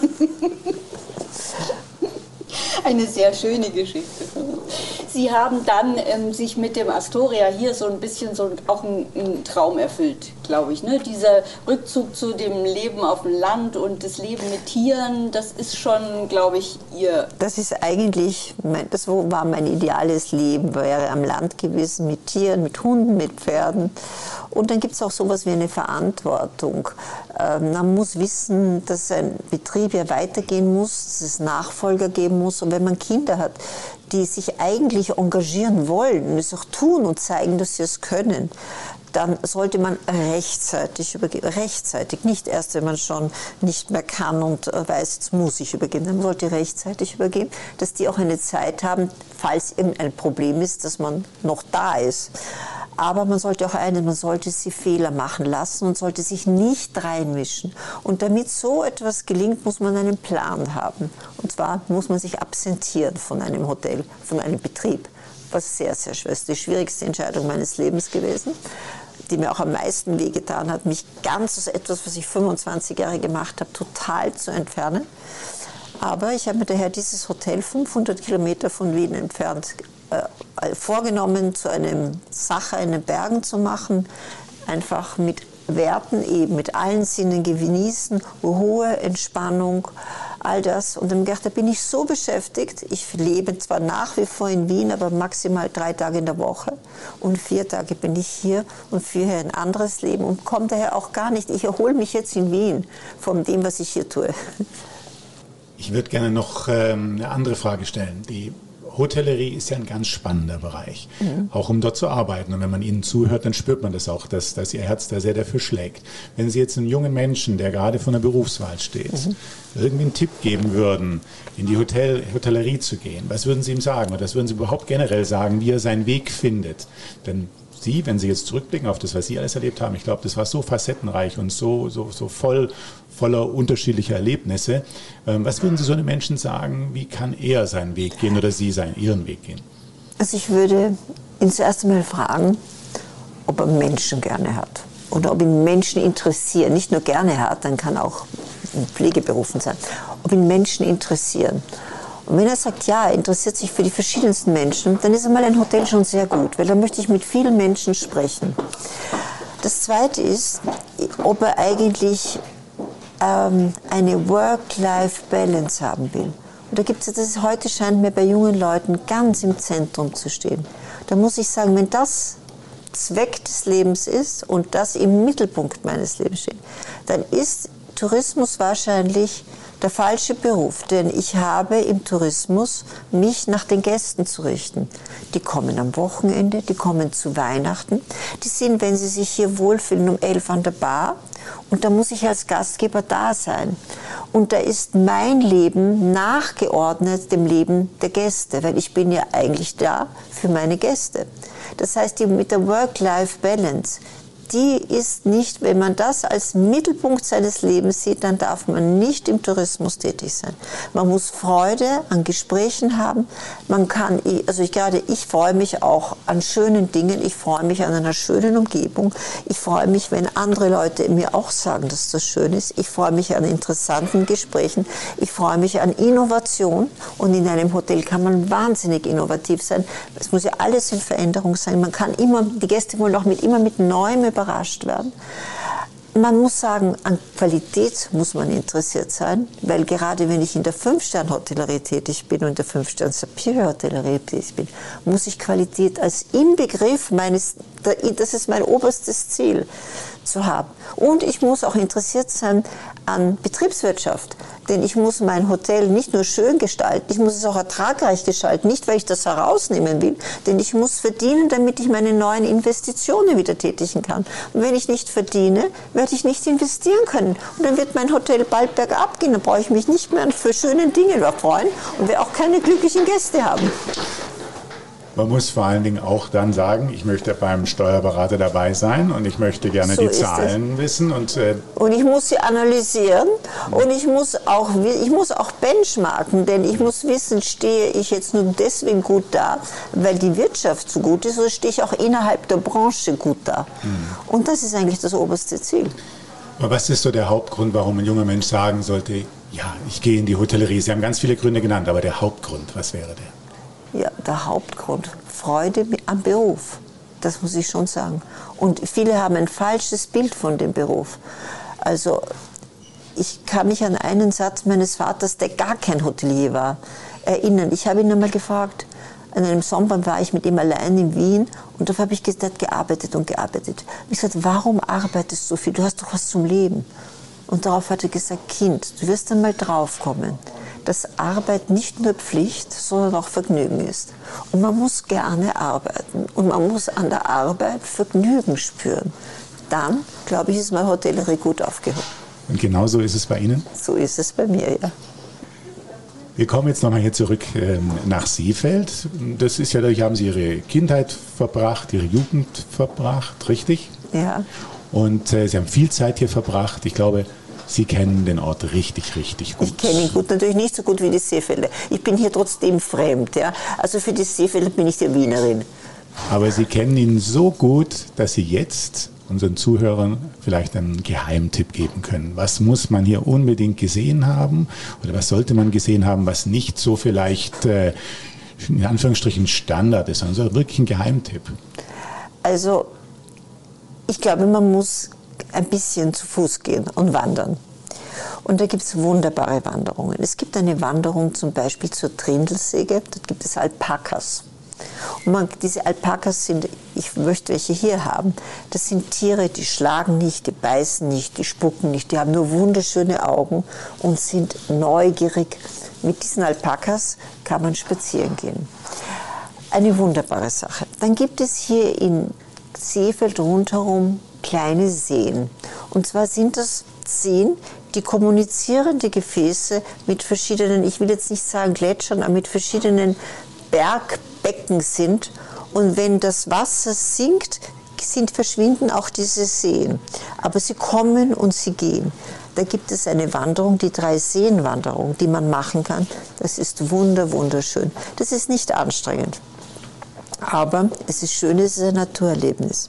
Eine sehr schöne Geschichte. Sie haben dann sich mit dem Astoria hier so ein bisschen auch einen Traum erfüllt, glaube ich. Ne? Dieser Rückzug zu dem Leben auf dem Land und das Leben mit Tieren, das ist schon, glaube ich, Ihr... Das ist eigentlich, das war mein ideales Leben, wäre am Land gewesen, mit Tieren, mit Hunden, mit Pferden. Und dann gibt es auch sowas wie eine Verantwortung. Man muss wissen, dass ein Betrieb ja weitergehen muss, dass es Nachfolger geben muss. Und wenn man Kinder hat, die sich eigentlich engagieren wollen und es auch tun und zeigen, dass sie es können, dann sollte man rechtzeitig übergeben. Rechtzeitig, nicht erst, wenn man schon nicht mehr kann und weiß, jetzt muss ich übergeben. Man sollte rechtzeitig übergeben, dass die auch eine Zeit haben, falls irgendein Problem ist, dass man noch da ist. Aber man sollte man sollte sie Fehler machen lassen und sollte sich nicht reinmischen. Und damit so etwas gelingt, muss man einen Plan haben. Und zwar muss man sich absentieren von einem Hotel, von einem Betrieb. Was sehr, sehr schwer ist. Die schwierigste Entscheidung meines Lebens gewesen, die mir auch am meisten wehgetan hat, mich ganz aus etwas, was ich 25 Jahre gemacht habe, total zu entfernen. Aber ich habe mir daher dieses Hotel 500 Kilometer von Wien entfernt vorgenommen, zu einem Sacher in den Bergen zu machen, einfach mit Werten eben, mit allen Sinnen genießen, hohe Entspannung, all das. Und dann habe ich gedacht, da bin ich so beschäftigt. Ich lebe zwar nach wie vor in Wien, aber maximal 3 Tage in der Woche. Und 4 Tage bin ich hier und führe ein anderes Leben und komme daher auch gar nicht. Ich erhole mich jetzt in Wien von dem, was ich hier tue. Ich würde gerne noch eine andere Frage stellen. Die Hotellerie ist ja ein ganz spannender Bereich, auch um dort zu arbeiten. Und wenn man Ihnen zuhört, dann spürt man das auch, dass Ihr Herz da sehr dafür schlägt. Wenn Sie jetzt einem jungen Menschen, der gerade vor einer Berufswahl steht, irgendwie einen Tipp geben würden, in die Hotellerie zu gehen, was würden Sie ihm sagen? Oder was würden Sie überhaupt generell sagen, wie er seinen Weg findet? Denn Sie, wenn Sie jetzt zurückblicken auf das, was Sie alles erlebt haben, ich glaube, das war so facettenreich und so voller unterschiedlicher Erlebnisse. Was würden Sie so einem Menschen sagen, wie kann er seinen Weg gehen oder Sie Ihren Weg gehen? Also ich würde ihn zuerst einmal fragen, ob er Menschen gerne hat oder ob ihn Menschen interessieren. Nicht nur gerne hat, dann kann auch in Pflegeberufen sein, ob ihn Menschen interessieren. Und wenn er sagt, ja, er interessiert sich für die verschiedensten Menschen, dann ist einmal ein Hotel schon sehr gut, weil da möchte ich mit vielen Menschen sprechen. Das Zweite ist, ob er eigentlich eine Work-Life-Balance haben will. Und da gibt es, das heute scheint mir bei jungen Leuten ganz im Zentrum zu stehen. Da muss ich sagen, wenn das Zweck des Lebens ist und das im Mittelpunkt meines Lebens steht, dann ist Tourismus wahrscheinlich der falsche Beruf, denn ich habe im Tourismus mich nach den Gästen zu richten. Die kommen am Wochenende, die kommen zu Weihnachten, die sind, wenn sie sich hier wohlfühlen, um 11 an der Bar und da muss ich als Gastgeber da sein. Und da ist mein Leben nachgeordnet dem Leben der Gäste, weil ich bin ja eigentlich da für meine Gäste. Das heißt, mit der Work-Life-Balance, die ist nicht, wenn man das als Mittelpunkt seines Lebens sieht, dann darf man nicht im Tourismus tätig sein. Man muss Freude an Gesprächen haben. Man kann, ich freue mich auch an schönen Dingen. Ich freue mich an einer schönen Umgebung. Ich freue mich, wenn andere Leute mir auch sagen, dass das schön ist. Ich freue mich an interessanten Gesprächen. Ich freue mich an Innovation. Und in einem Hotel kann man wahnsinnig innovativ sein. Es muss ja alles in Veränderung sein. Man kann immer, die Gäste wollen auch immer mit Neuem überrascht werden. Man muss sagen, an Qualität muss man interessiert sein, weil gerade wenn ich in der 5-Sterne-Hotellerie tätig bin und in der 5-Sterne-Superior-Hotellerie tätig bin, muss ich Qualität als Inbegriff das ist mein oberstes Ziel, zu haben. Und ich muss auch interessiert sein an Betriebswirtschaft. Denn ich muss mein Hotel nicht nur schön gestalten, ich muss es auch ertragreich gestalten. Nicht, weil ich das herausnehmen will, denn ich muss verdienen, damit ich meine neuen Investitionen wieder tätigen kann. Und wenn ich nicht verdiene, werde ich nicht investieren können. Und dann wird mein Hotel bald bergab gehen. Dann brauche ich mich nicht mehr für schöne Dinge freuen und werde auch keine glücklichen Gäste haben. Man muss vor allen Dingen auch dann sagen, ich möchte beim Steuerberater dabei sein und ich möchte gerne die Zahlen wissen. Und ich muss sie analysieren und ich muss auch benchmarken, denn ich muss wissen, stehe ich jetzt nur deswegen gut da, weil die Wirtschaft so gut ist, oder stehe ich auch innerhalb der Branche gut da. Und das ist eigentlich das oberste Ziel. Aber was ist so der Hauptgrund, warum ein junger Mensch sagen sollte, ja, ich gehe in die Hotellerie? Sie haben ganz viele Gründe genannt, aber der Hauptgrund, was wäre der? Ja, der Hauptgrund, Freude am Beruf, das muss ich schon sagen. Und viele haben ein falsches Bild von dem Beruf. Also ich kann mich an einen Satz meines Vaters, der gar kein Hotelier war, erinnern. Ich habe ihn einmal gefragt, an einem Sommer war ich mit ihm allein in Wien und da habe ich gearbeitet. Und ich sagte, warum arbeitest du so viel? Du hast doch was zum Leben. Und darauf hat er gesagt, Kind, du wirst einmal draufkommen, dass Arbeit nicht nur Pflicht, sondern auch Vergnügen ist. Und man muss gerne arbeiten und man muss an der Arbeit Vergnügen spüren. Dann, glaube ich, ist meine Hotellerie gut aufgehoben. Und genau so ist es bei Ihnen? So ist es bei mir, ja. Wir kommen jetzt nochmal hier zurück nach Seefeld. Das ist ja, da haben Sie Ihre Kindheit verbracht, Ihre Jugend verbracht, richtig? Ja. Und Sie haben viel Zeit hier verbracht. Ich glaube, Sie kennen den Ort richtig, richtig gut. Ich kenne ihn gut, natürlich nicht so gut wie die Seefelder. Ich bin hier trotzdem fremd. Ja? Also für die Seefelder bin ich die Wienerin. Aber Sie kennen ihn so gut, dass Sie jetzt unseren Zuhörern vielleicht einen Geheimtipp geben können. Was muss man hier unbedingt gesehen haben oder was sollte man gesehen haben, was nicht so vielleicht in Anführungsstrichen Standard ist, sondern so wirklich ein Geheimtipp? Also ich glaube, man muss ein bisschen zu Fuß gehen und wandern. Und da gibt es wunderbare Wanderungen. Es gibt eine Wanderung zum Beispiel zur Trindelsäge, dort gibt es Alpakas. Und diese Alpakas sind, ich möchte welche hier haben, das sind Tiere, die schlagen nicht, die beißen nicht, die spucken nicht, die haben nur wunderschöne Augen und sind neugierig. Mit diesen Alpakas kann man spazieren gehen. Eine wunderbare Sache. Dann gibt es hier in Seefeld rundherum kleine Seen. Und zwar sind das Seen, die kommunizierende Gefäße mit verschiedenen, ich will jetzt nicht sagen Gletschern, aber mit verschiedenen Bergbecken sind. Und wenn das Wasser sinkt, verschwinden auch diese Seen. Aber sie kommen und sie gehen. Da gibt es eine Wanderung, die 3-Seen-Wanderung, die man machen kann. Das ist wunderschön. Das ist nicht anstrengend. Aber es ist schön, es ist ein Naturerlebnis.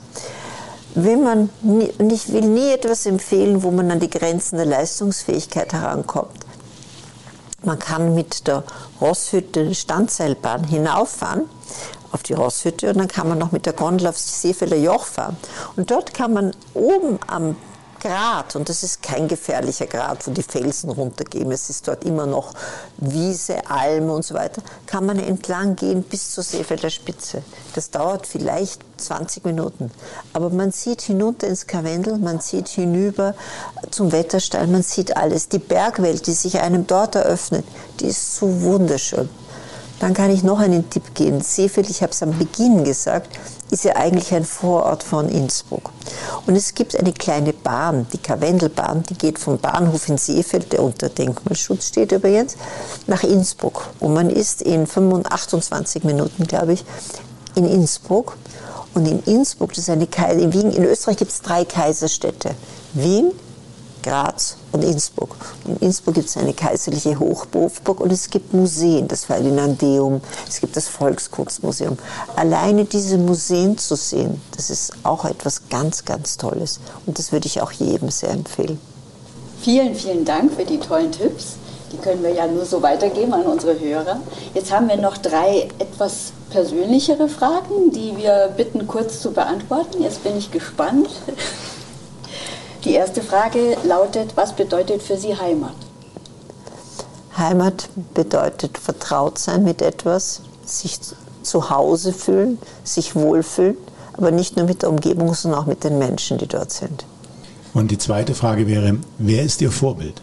Und ich will nie etwas empfehlen, wo man an die Grenzen der Leistungsfähigkeit herankommt. Man kann mit der Rosshütte Standseilbahn hinauffahren auf die Rosshütte und dann kann man noch mit der Gondel aufs Seefelder Joch fahren. Und dort kann man oben am Grat, und das ist kein gefährlicher Grat, wo die Felsen runtergehen, es ist dort immer noch Wiese, Alm und so weiter, kann man entlang gehen bis zur Seefelder Spitze. Das dauert vielleicht 20 Minuten. Aber man sieht hinunter ins Karwendel, man sieht hinüber zum Wetterstein, man sieht alles. Die Bergwelt, die sich einem dort eröffnet, die ist so wunderschön. Dann kann ich noch einen Tipp geben. Seefeld, ich habe es am Beginn gesagt, ist ja eigentlich ein Vorort von Innsbruck. Und es gibt eine kleine Bahn, die Karwendelbahn, die geht vom Bahnhof in Seefeld, der unter Denkmalschutz steht übrigens, nach Innsbruck. Und man ist in 28 Minuten, glaube ich, in Innsbruck. Und in Innsbruck, das ist in Wien, in Österreich gibt es 3 Kaiserstädte. Wien, Graz und Innsbruck. In Innsbruck gibt es eine kaiserliche Hochburg und es gibt Museen, das Ferdinandeum, es gibt das Volkskunstmuseum. Alleine diese Museen zu sehen, das ist auch etwas ganz Tolles. Und das würde ich auch jedem sehr empfehlen. Vielen Dank für die tollen Tipps. Die können wir ja nur so weitergeben an unsere Hörer. Jetzt haben wir noch 3 etwas persönlichere Fragen, die wir bitten, kurz zu beantworten. Jetzt bin ich gespannt. Die erste Frage lautet, was bedeutet für Sie Heimat? Heimat bedeutet vertraut sein mit etwas, sich zu Hause fühlen, sich wohlfühlen, aber nicht nur mit der Umgebung, sondern auch mit den Menschen, die dort sind. Und die zweite Frage wäre, wer ist Ihr Vorbild?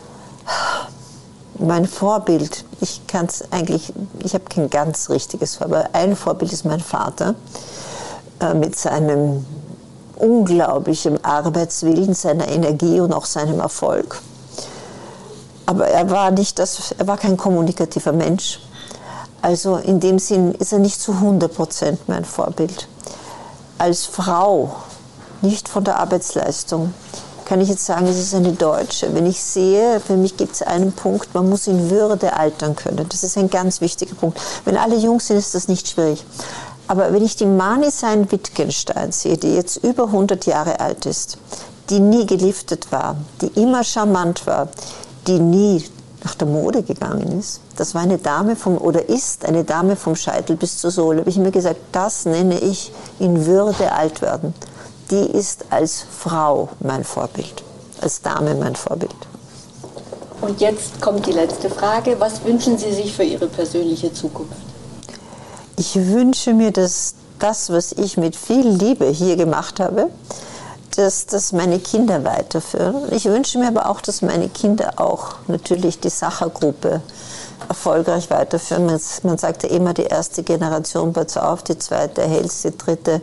Mein Vorbild, ich habe kein ganz richtiges Vorbild, aber ein Vorbild ist mein Vater mit seinem unglaublichem Arbeitswillen, seiner Energie und auch seinem Erfolg. Aber er war kein kommunikativer Mensch. Also in dem Sinn ist er nicht zu 100% mein Vorbild. Als Frau, nicht von der Arbeitsleistung, kann ich jetzt sagen, es ist eine Deutsche. Wenn ich sehe, für mich gibt es einen Punkt, man muss in Würde altern können. Das ist ein ganz wichtiger Punkt. Wenn alle jung sind, ist das nicht schwierig. Aber wenn ich die Mani-Sein Wittgenstein sehe, die jetzt über 100 Jahre alt ist, die nie geliftet war, die immer charmant war, die nie nach der Mode gegangen ist, das war eine Dame ist eine Dame vom Scheitel bis zur Sohle, habe ich immer gesagt, das nenne ich in Würde alt werden. Die ist als Frau mein Vorbild, als Dame mein Vorbild. Und jetzt kommt die letzte Frage. Was wünschen Sie sich für Ihre persönliche Zukunft? Ich wünsche mir, dass das, was ich mit viel Liebe hier gemacht habe, dass das meine Kinder weiterführen. Ich wünsche mir aber auch, dass meine Kinder auch natürlich die Sacher-Gruppe erfolgreich weiterführen. Man sagt ja immer, die erste Generation baut auf, die zweite erhält es, die dritte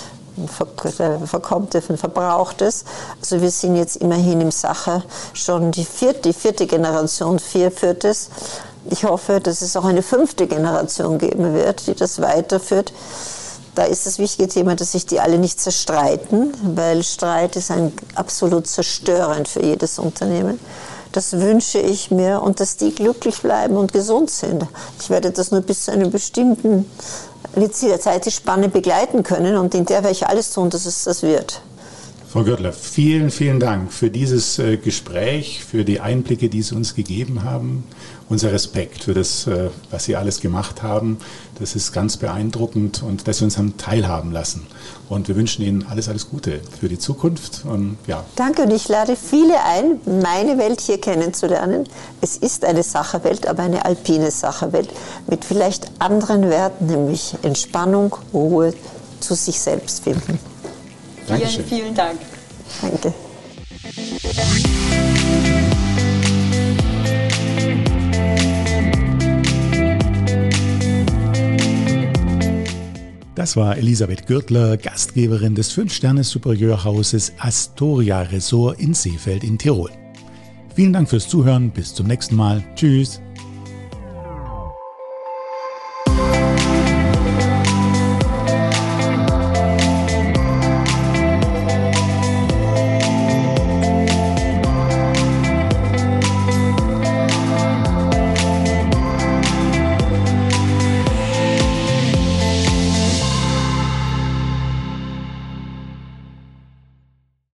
verbraucht es. Also wir sind jetzt immerhin im Sacher schon die vierte Generation, führt es. Ich hoffe, dass es auch eine 5. Generation geben wird, die das weiterführt. Da ist das wichtige Thema, dass sich die alle nicht zerstreiten, weil Streit ist absolut zerstörend für jedes Unternehmen. Das wünsche ich mir und dass die glücklich bleiben und gesund sind. Ich werde das nur bis zu einer bestimmten Zeitspanne begleiten können und in der werde ich alles tun, dass es das wird. Frau Görtler, vielen, vielen Dank für dieses Gespräch, für die Einblicke, die Sie uns gegeben haben. Unser Respekt für das, was Sie alles gemacht haben. Das ist ganz beeindruckend und dass Sie uns haben teilhaben lassen. Und wir wünschen Ihnen alles, alles Gute für die Zukunft. Und, ja. Danke, und ich lade viele ein, meine Welt hier kennenzulernen. Es ist eine Sacherwelt, aber eine alpine Sacherwelt mit vielleicht anderen Werten, nämlich Entspannung, Ruhe, zu sich selbst finden. Dankeschön. Vielen, vielen Dank. Danke. Das war Elisabeth Gürtler, Gastgeberin des 5-Sterne-Superieur-Hauses Astoria Resort in Seefeld in Tirol. Vielen Dank fürs Zuhören, bis zum nächsten Mal. Tschüss.